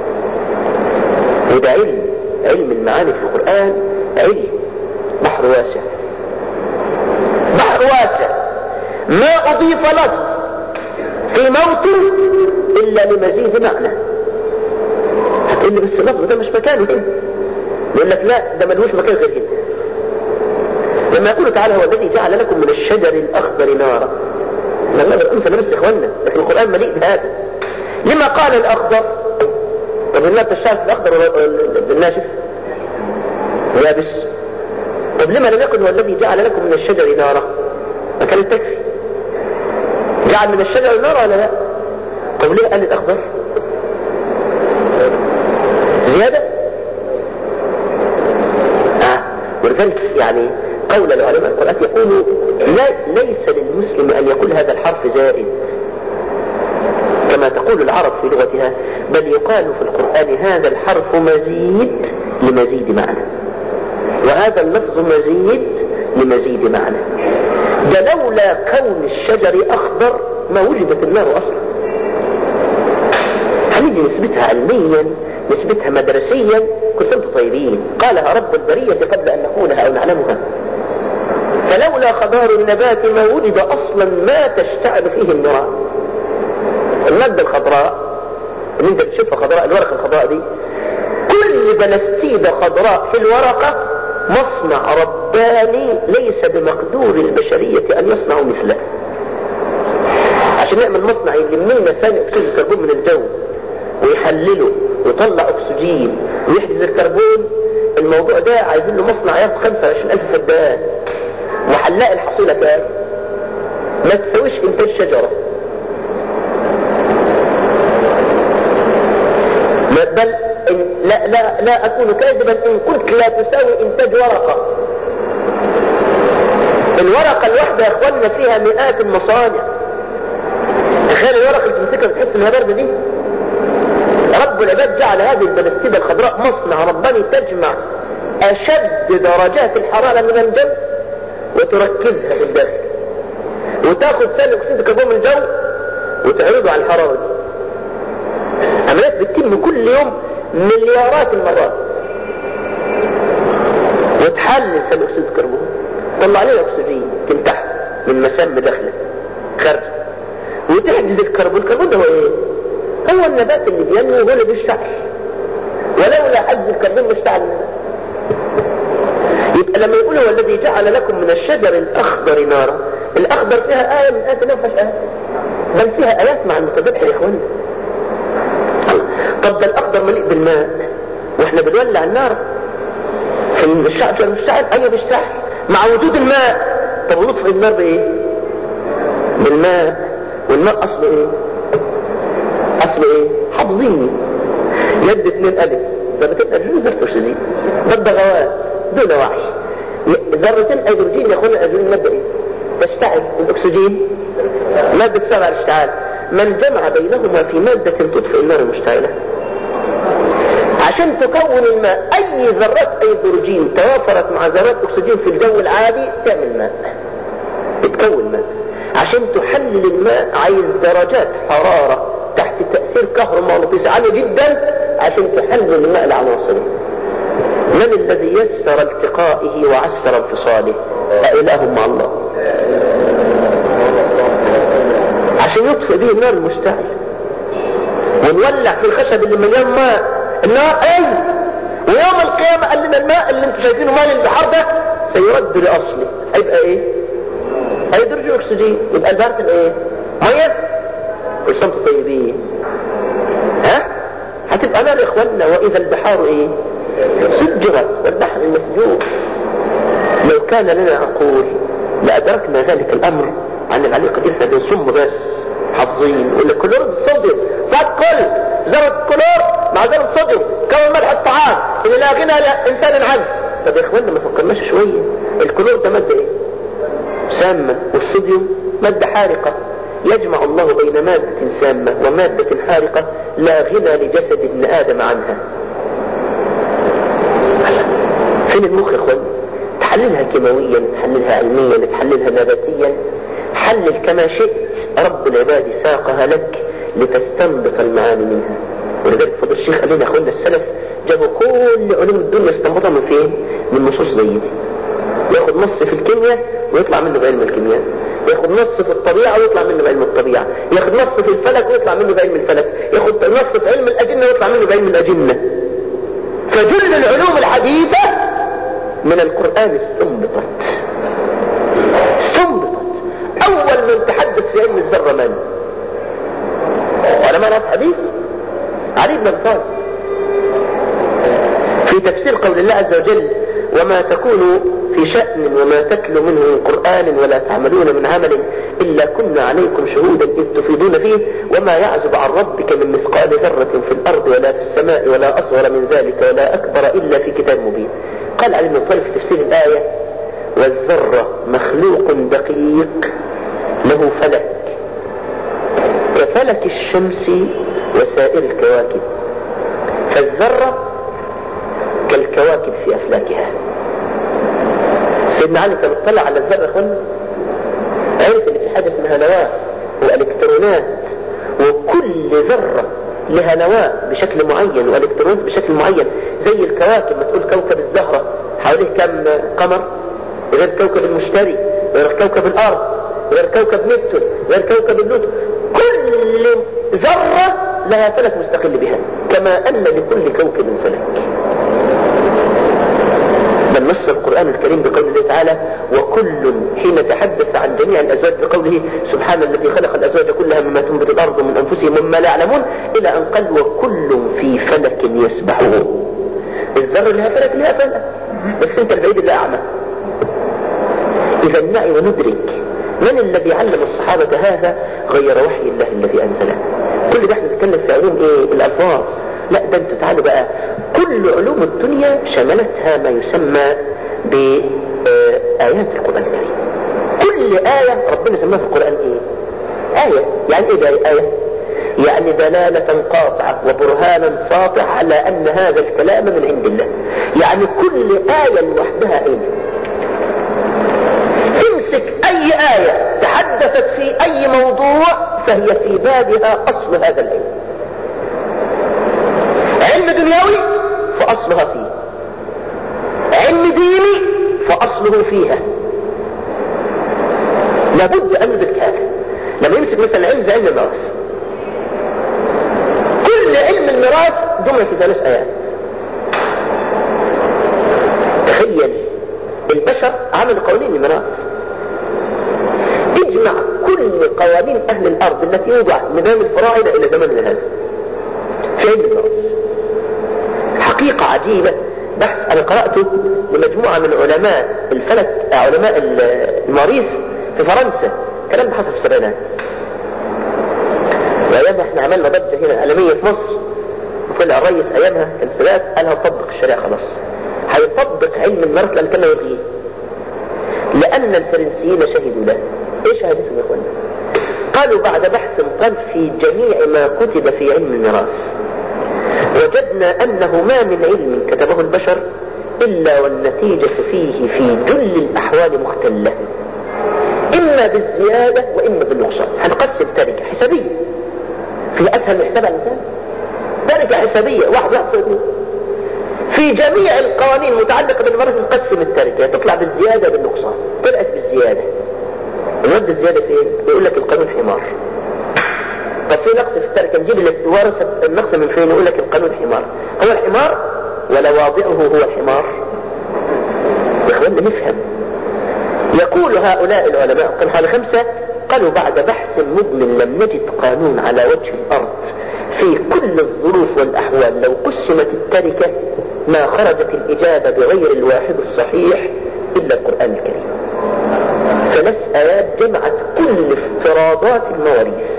وده علم المعاني في القرآن علم بحر واسع، بحر واسع ما أضيف لفظ في موطن إلا لمزيد معنى. هتقول لي بس اللفظ ده مش مكانه هنا، يقول لك لا ده ملوش مكان غير هنا. لما يقول تعالى هو الذي جعل لكم من الشجر الأخضر نارا، لما الأنفة نفس إخواننا، لكن القرآن مليء بهذا. لما قال الأخضر؟ طب النار تشتغل في الأخضر بالناشف يابس. طب لما لم يقل هو الذي جعل لكم من الشجر نارا؟ ما كانت تكفي. جعل من الشجر نارا ولا لا؟ طب ليه قال الأخضر؟ زيادة؟ ولذلك يعني قول العلماء القرآن يقولوا ليس للمسلم أن يقول هذا الحرف زائد كما تقول العرب في لغتها، بل يقال في القرآن هذا الحرف مزيد لمزيد معنى، وهذا اللفظ مزيد لمزيد معنى. ده لولا كون الشجر أخضر ما وجدت النار أصلا. هنيجي نثبتها علميا، نثبتها مدرسيا، كل سنة طيبين. قالها رب البرية قبل أن نقولها أو نعلمها. فلولا خضار النبات ما وجد أصلا ما تشتعل فيه النار. المادة الخضراء اللي انت بتشوفها خضراء، الورقة الخضراء دي، كل بلاستيدة خضراء في الورقة مصنع رباني ليس بمقدور البشرية أن يصنعوا مثله. عشان نعمل مصنع يلم لنا ثاني أكسيد الكربون من الجو ويحلله ويطلع أكسجين ويحجز الكربون، الموضوع ده عايزين له مصنع ياخد 25,000 فدان، وحلاق الحصيلة كام؟ ما تسويش إنتاج شجرة. بل لا أكون كاذبا إن قلت لا تساوي إنتاج ورقة. الورقة الواحدة يا إخواننا فيها مئات المصانع. تخيل الورقة اللي تمسكها بتحس إنها باردة دي. رب العباد جعل هذه البلاستيدة الخضراء مصنع رباني تجمع أشد درجات الحرارة من الجو وتركزها في الداخل، وتاخذ ثاني أكسيد الكربون من الجو وتعرضه على الحرارة دي. عمليات بتتم كل يوم مليارات المرات، وتحلل ثاني أكسيد الكربون، طلع عليه أكسجين تمتح من مسام داخله خارج، وتحجز الكربون. الكربون ده هو ايه؟ هو النبات اللي بينمو هو اللي بيشتعل، ولولا حجز الكربون مشتعل. يبقى لما يقول هو الذي جعل لكم من الشجر الأخضر نارا، الأخضر فيها آية من آيات ما فيهاش آية، بل فيها آيات مع المتدبر يا إخواني. طب ده الأخضر مليء بالماء واحنا بنولع النار في الشجر مشتعل. أيوة بيشتعل مع وجود الماء. طب ونطفئ النار بإيه؟ بالماء. والماء أصله إيه؟ أصله إيه؟ حافظيني يد 2 ألف ذرتين أجرين زرتوشيزين ضد غوات دون وعي. ذرتين أيدروجين يا أخوانا. الأيدروجين مادة إيه؟ تشتعل. الأكسجين مادة تساعد على الاشتعال. من جمع بينهما في مادة تطفئ النار المشتعلة. عشان تكون الماء أي ذرات أيدروجين توافرت مع ذرات أكسجين في الجو العادي تعمل ماء، تتكون ماء. عشان تحلل الماء عايز درجات حرارة تحت تأثير كهرومغناطيسي عالية جدا عشان تحلل الماء لعناصره. من الذي يسر التقائه وعسر انفصاله؟ أإله مع الله، عشان يطفئ به النار المشتعل. ونولع في الخشب اللي مليان ماء النار ايه. ويوم القيامة قال لنا الماء اللي انتم شايفينه مال البحر ده سيرد لأصله. هيبقى ايه؟ هيدرجين اكسجين. يبقى البحر ايه؟ مية. كل سنة طيبين. ها؟ هتبقى نار يا اخوانا. واذا البحار ايه؟ سجرت والبحر مسجور. لو كان لنا عقول لأدركنا ذلك الأمر عن العليقة دي. احنا بنصم بس حافظين. يقول لك كلور بالصوديوم صاد كل ذرة كلور مع ذرة صوديوم كون ملح الطعام اللي لا غنى لإنسان عنه. طب يا اخوانا ما فكرناش شوية. الكلور ده مادة ايه؟ سامة. والصوديوم مادة حارقة. يجمع الله بين مادة سامة ومادة حارقة لا غنى لجسد ابن آدم عنها. فين المخ يا اخوانا؟ تحللها كيماويا، تحللها علميا، تحللها نباتيا، حلل كما شئت، رب العباد ساقها لك لتستنبط المعاني منها. ولذلك فضل الشيخ قال لنا اخواننا السلف جابوا كل علوم الدنيا استنبطها من فين؟ من نصوص زي دي. ياخد نص في الكيمياء ويطلع منه بعلم الكيمياء، ياخد نص في الطبيعة ويطلع منه بعلم الطبيعة، ياخد نص في الفلك ويطلع منه بعلم الفلك، ياخد نص في علم الأجنة ويطلع منه بعلم الأجنة. فجل العلوم الحديثة من القرآن استنبطت. أول من تحدث في علم الذرة من؟ علماء ناس حديث علي بن أبي طالب. في تفسير قول الله عز وجل وما تكون في شأن وما تتلو منه من قرآن ولا تعملون من عمل إلا كنا عليكم شهودا إذ تفيضون فيه وما يعزب عن ربك من مثقال ذرة في الأرض ولا في السماء ولا أصغر من ذلك ولا أكبر إلا في كتاب مبين. قال علي بن أبي طالب في تفسير الآية والذرة مخلوق دقيق له فلك كفلك الشمس وسائر الكواكب، فالذرة كالكواكب في أفلاكها. سيدنا علي كان اطلع على الذرة خلنا عرف ان في حاجة اسمها نواة والكترونات، وكل ذرة لها نواة بشكل معين والكترونات بشكل معين. زي الكواكب ما تقول كوكب الزهرة حواليه كم قمر، غير كوكب المشتري، غير كوكب الأرض، غير كوكب نبتون، غير كوكب اللوتو. كل ذرة لها فلك مستقل بها كما أن لكل كوكب فلك. بل نص القرآن الكريم بقول الله تعالى وكل حين تحدث عن جميع الأزواج بقوله سبحان الذي خلق الأزواج كلها مما تنبت الأرض من أنفسهم ومما لا يعلمون إلى أن قال وكل في فلك يسبحون. الذرة لها فلك لها فلك، بس انت البعيد اللي أعمى. إذا نعي وندرك من الذي علم الصحابة هذا غير وحي الله الذي أنزله. كل ده احنا نتكلم في علوم ايه؟ الألفاظ. لا ده انتوا تعالوا بقى كل علوم الدنيا شملتها ما يسمى بآيات القرآن الكريم. كل آية ربنا سماها في القرآن ايه؟ آية. يعني ايه ده آية؟ يعني دلالة قاطعة وبرهانا ساطع على أن هذا الكلام من عند الله. يعني كل آية لوحدها علم. تمسك أي آية تحدثت في أي موضوع فهي في بابها أصل هذا العلم. علم دنيوي فأصلها فيه، علم ديني فأصله فيها. لابد أن ندرك هذا. لما يمسك مثلا علم زي علم الميراث، كل علم الميراث ضمن في 3 آيات. تخيل البشر عملوا قوانين الميراث، اجمع كل قوانين أهل الأرض التي وضعت نظام الفراعنة إلى زمننا هذا في علم الميراث. حقيقة عجيبة. بحث أنا قرأته لمجموعة من علماء الفلك، علماء المواريث في فرنسا. الكلام ده حصل في السبعينات. وأيامها احنا عملنا ضجة هنا عالمية في مصر، وطلع الرئيس أيامها كان السادات قال هنطبق الشريعة خلاص، هيطبق علم الميراث لأن كان يلغيه، لأن الفرنسيين شهدوا له. ايش شهادتهم يا اخوانا؟ قالوا بعد بحث طال في جميع ما كتب في علم الميراث وجدنا أنه ما من علم كتبه البشر إلا والنتيجة فيه في جل الأحوال مختلة، إما بالزيادة وإما بالنقصان. هنقسم تركة حسابية، في أسهل من حساب الإنسان تركة حسابية 1+1=2. في جميع القوانين المتعلقة بالميراث نقسم التركة تطلع بالزيادة بالنقصان. طلعت بالزيادة. المادة الزيادة فين؟ يقول لك القانون حمار. طب في نقص في التركة نجيب لك ورثة النقص من فين؟ يقول لك القانون حمار. هو الحمار ولا واضعه هو الحمار؟ يا اخوانا نفهم. يقول هؤلاء العلماء كانوا حوالي 5 قالوا بعد بحث مضمن لم نجد قانون على وجه الأرض في كل الظروف والأحوال لو قسمت التركة ما خرجت الإجابة بغير الواحد الصحيح إلا القرآن الكريم. 3 آيات جمعت كل افتراضات المواريث،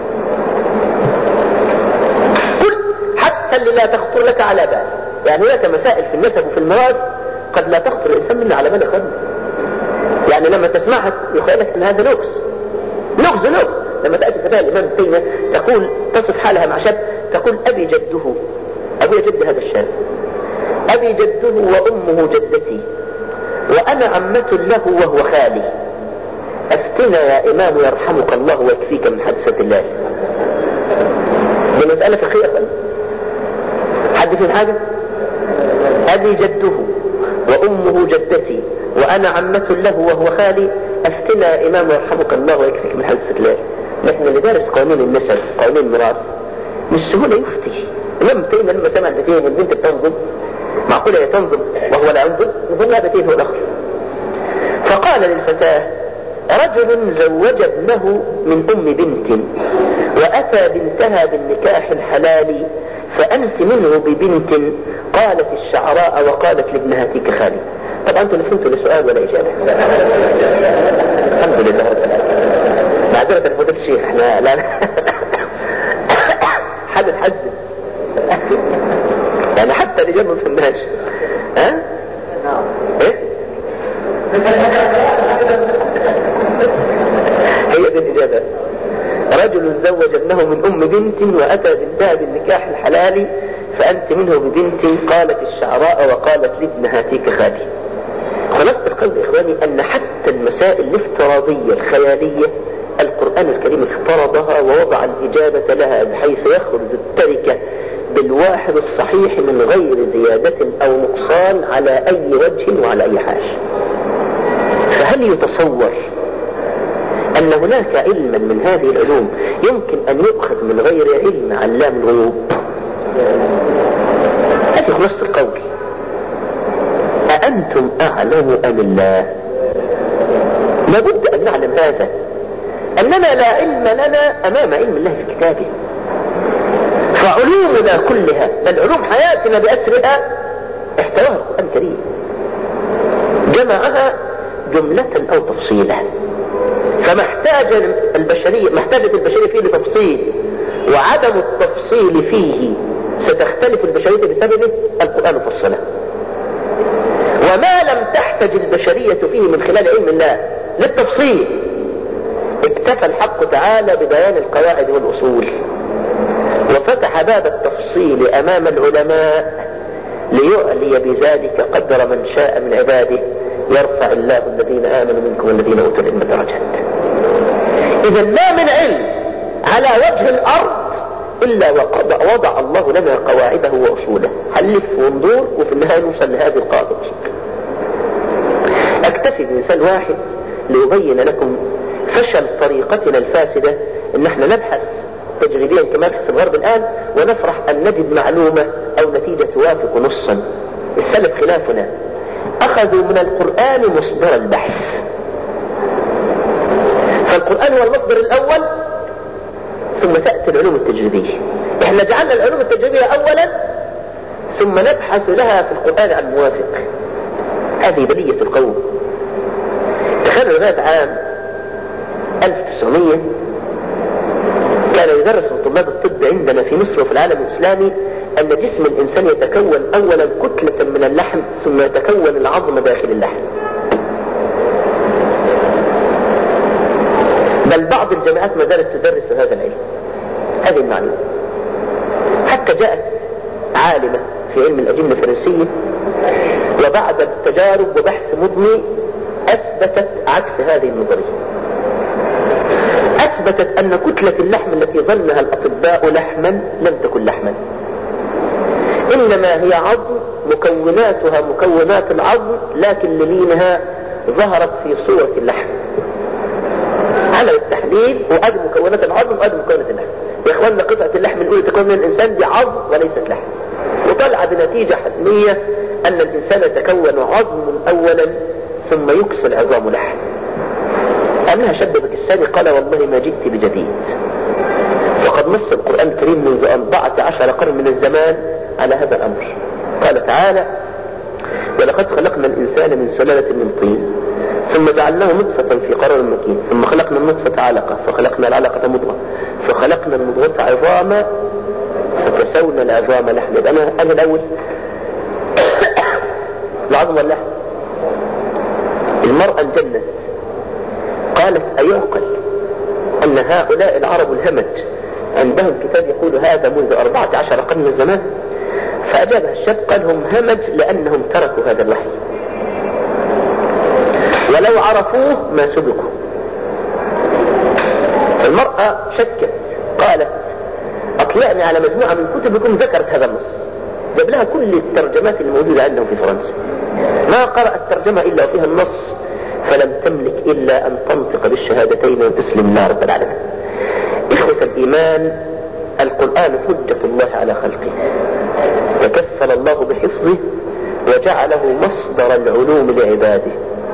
حتى اللي لا تخطر لك على بال. يعني هناك مسائل في النسب وفي الميراث قد لا تخطر الإنسان منا على بال خدمه. يعني لما تسمعها يخيلك أن هذا لغز. لما تأتي فتاة الإمام تيمية تقول تصف حالها مع شاب، تقول أبي جده، أبي جد هذا الشاب، أبي جده وأمه جدتي وأنا عمة له وهو خالي، افتنا يا إمام يرحمك الله ويكفيك من حادثة الله. دي مسألة فقهية. حد فين حاجة؟ أبي جده وأمه جدتي وأنا عمة له وهو خالي، افتنا يا إمام يرحمك الله ويكفيك من حادثة الله. نحن اللي دارس قانون النسب قانون الميراث مش سهولة يفتي. الإمام تيمية لما سمع البتين والبنت بتنظم، معقولة هي تنظم وهو لا ينظم؟ يقول لها بتين هو الآخر. فقال للفتاة: رجل زوج ابنه من أم بنت وأتى بنتها بالنكاح الحلال، فأنس منه ببنت. قالت الشعراء وقالت لابنها هاتيك خالي. طبعا انتوا اللي فهمتوا لسؤال ولا إجابة. الحمد لله رب العالمين. معذرة لفضيلة الشيخ، احنا لا حد تحزن يعني حتى الإجابة ما فهمناش. ها؟ ايه؟ هي دي الإجابة. رجل زوج ابنه من أم بنت وأتى بنتها بالنكاح الحلال، فأنت منه ببنت. قالت الشعراء وقالت لابنها هاتيك خالي. خلاصة القول إخواني أن حتى المسائل الافتراضية الخيالية القرآن الكريم افترضها ووضع الإجابة لها، بحيث يخرج التركة بالواحد الصحيح من غير زيادة أو نقصان على أي وجه وعلى أي حال. فهل يتصور أن هناك علما من هذه العلوم يمكن أن يؤخذ من غير علم علام الغيوب؟ هذه خلاصة القول. أأنتم أعلم أم الله؟ لابد أن نعلم هذا، أننا لا علم لنا أمام علم الله في كتابه. فعلومنا كلها، بل علوم حياتنا بأسرها، احتواها القرآن الكريم، جمعها جملة أو تفصيلا. فما احتاجت البشرية فيه لتفصيل، وعدم التفصيل فيه ستختلف البشرية بسببه، القرآن فصله. وما لم تحتج البشرية فيه من خلال علم الله للتفصيل، اكتفى الحق تعالى ببيان القواعد والأصول، وفتح باب التفصيل أمام العلماء ليعلي بذلك قدر من شاء من عباده. يرفع الله الذين آمنوا منكم والذين أوتوا العلم درجات. إذا ما من علم على وجه الأرض إلا وضع الله لنا قواعده وأصوله. هنلف وندور وفي النهاية نوصل لهذه القاعدة والأصول. أكتفي بمثال واحد ليبين لكم فشل طريقتنا الفاسدة، إن احنا نبحث تجريبيا كما في الغرب الآن، ونفرح أن نجد معلومة أو نتيجة توافق نصا. السلف خلافنا أخذوا من القرآن مصدر البحث، فالقرآن هو المصدر الأول، ثم تأتي العلوم التجريبية. احنا جعلنا العلوم التجريبية أولا، ثم نبحث لها في القرآن عن موافق. هذه بلية القوم. تخيل لغاية عام 1900 كان يدرس طلاب الطب عندنا في مصر وفي العالم الإسلامي أن جسم الإنسان يتكون أولا كتلة من اللحم، ثم يتكون العظم داخل اللحم. بل بعض الجامعات ما زالت تدرس هذا العلم، هذه المعلومة. حتى جاءت عالمة في علم الأجنة الفرنسية، وبعد التجارب وبحث مضني أثبتت عكس هذه النظرية. أثبتت أن كتلة اللحم التي ظنها الأطباء لحما لم تكن لحما، إنما هي عظم، مكوناتها مكونات العظم، لكن للينها ظهرت في صورة اللحم. على التحليل وأدي مكونات العظم وأدي مكونات اللحم. يا إخواننا قطعة اللحم الأولى تكون من الإنسان دي عظم وليست لحم، وطلع بنتيجة حتمية أن الإنسان يتكون عظم أولا ثم يكسى العظام لحم. أمنها شاب باكستاني قال والله ما جئت بجديد، وقد نص القرآن الكريم منذ 14 قرن من الزمان على هذا الأمر. قال تعالى ولقد خلقنا الإنسان من سلالة من طين ثم جعلناه نطفة في قرار مكين ثم خلقنا النطفة علقة فخلقنا العلقة مضغة فخلقنا المضغة عظاما فكسونا العظام لحم. يبقى أنا الأول العظم واللحم. المرأة انجنت قالت أيعقل أن هؤلاء العرب الهمج عندهم كتاب يقول هذا منذ 14 قرن من الزمان؟ فأجابها الشاب قال هم همج لأنهم تركوا هذا الوحي، ولو عرفوه ما سبقوا. المرأة شكت، قالت اطلعني على مجموعة من كتبكم ذكرت هذا النص، جاب لها كل الترجمات الموجودة عندهم في فرنسا، ما قرأت الترجمة إلا فيها النص، فلم تملك إلا أن تنطق بالشهادتين وتسلم الله رب العالمين. إخوة الإيمان، القرآن حجة الله على خلقه، تكفل الله بحفظه وجعله مصدر العلوم لعباده،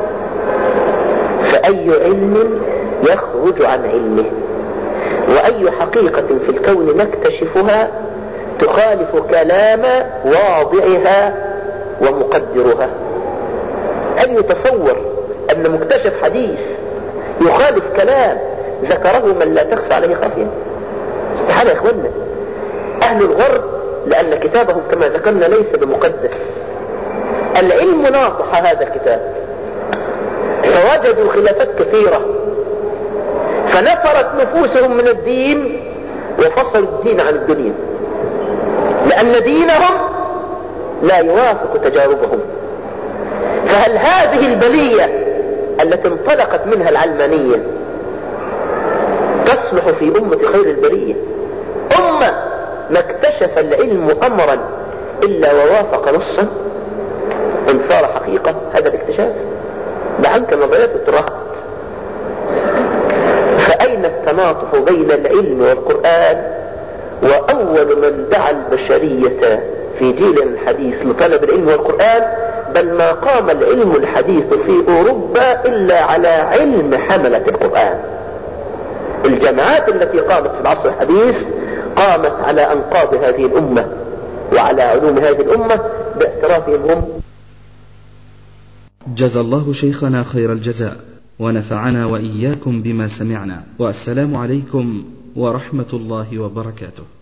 فأي علم يخرج عن علمه، وأي حقيقة في الكون نكتشفها تخالف كلام واضعها ومقدرها. هل يتصور أن مكتشف حديث يخالف كلام ذكره من لا تخفى عليه خافية؟ استحالة يا إخوانا. أهل الغرب لأن كتابهم كما ذكرنا ليس بمقدس، العلم ناطح هذا الكتاب، فوجدوا خلافات كثيرة، فنفرت نفوسهم من الدين وفصلوا الدين عن الدنيا، لأن دينهم لا يوافق تجاربهم. فهل هذه البلية التي انطلقت منها العلمانية تصلح في أمة خير البرية؟ أمة ما اكتشف العلم أمرا إلا ووافق نصا إن صار حقيقة هذا الاكتشاف. دعنك النظريات والتراهات. فأين التناطح بين العلم والقرآن؟ وأول من دعا البشرية في جيل الحديث لطلب العلم والقرآن، بل ما قام العلم الحديث في أوروبا إلا على علم حملة القرآن. الجامعات التي قامت في العصر الحديث قامت على أنقاض هذه الأمة وعلى علوم هذه الأمة باعترافهم هم.
جزى الله شيخنا خير الجزاء ونفعنا وإياكم بما سمعنا، والسلام عليكم ورحمة الله وبركاته.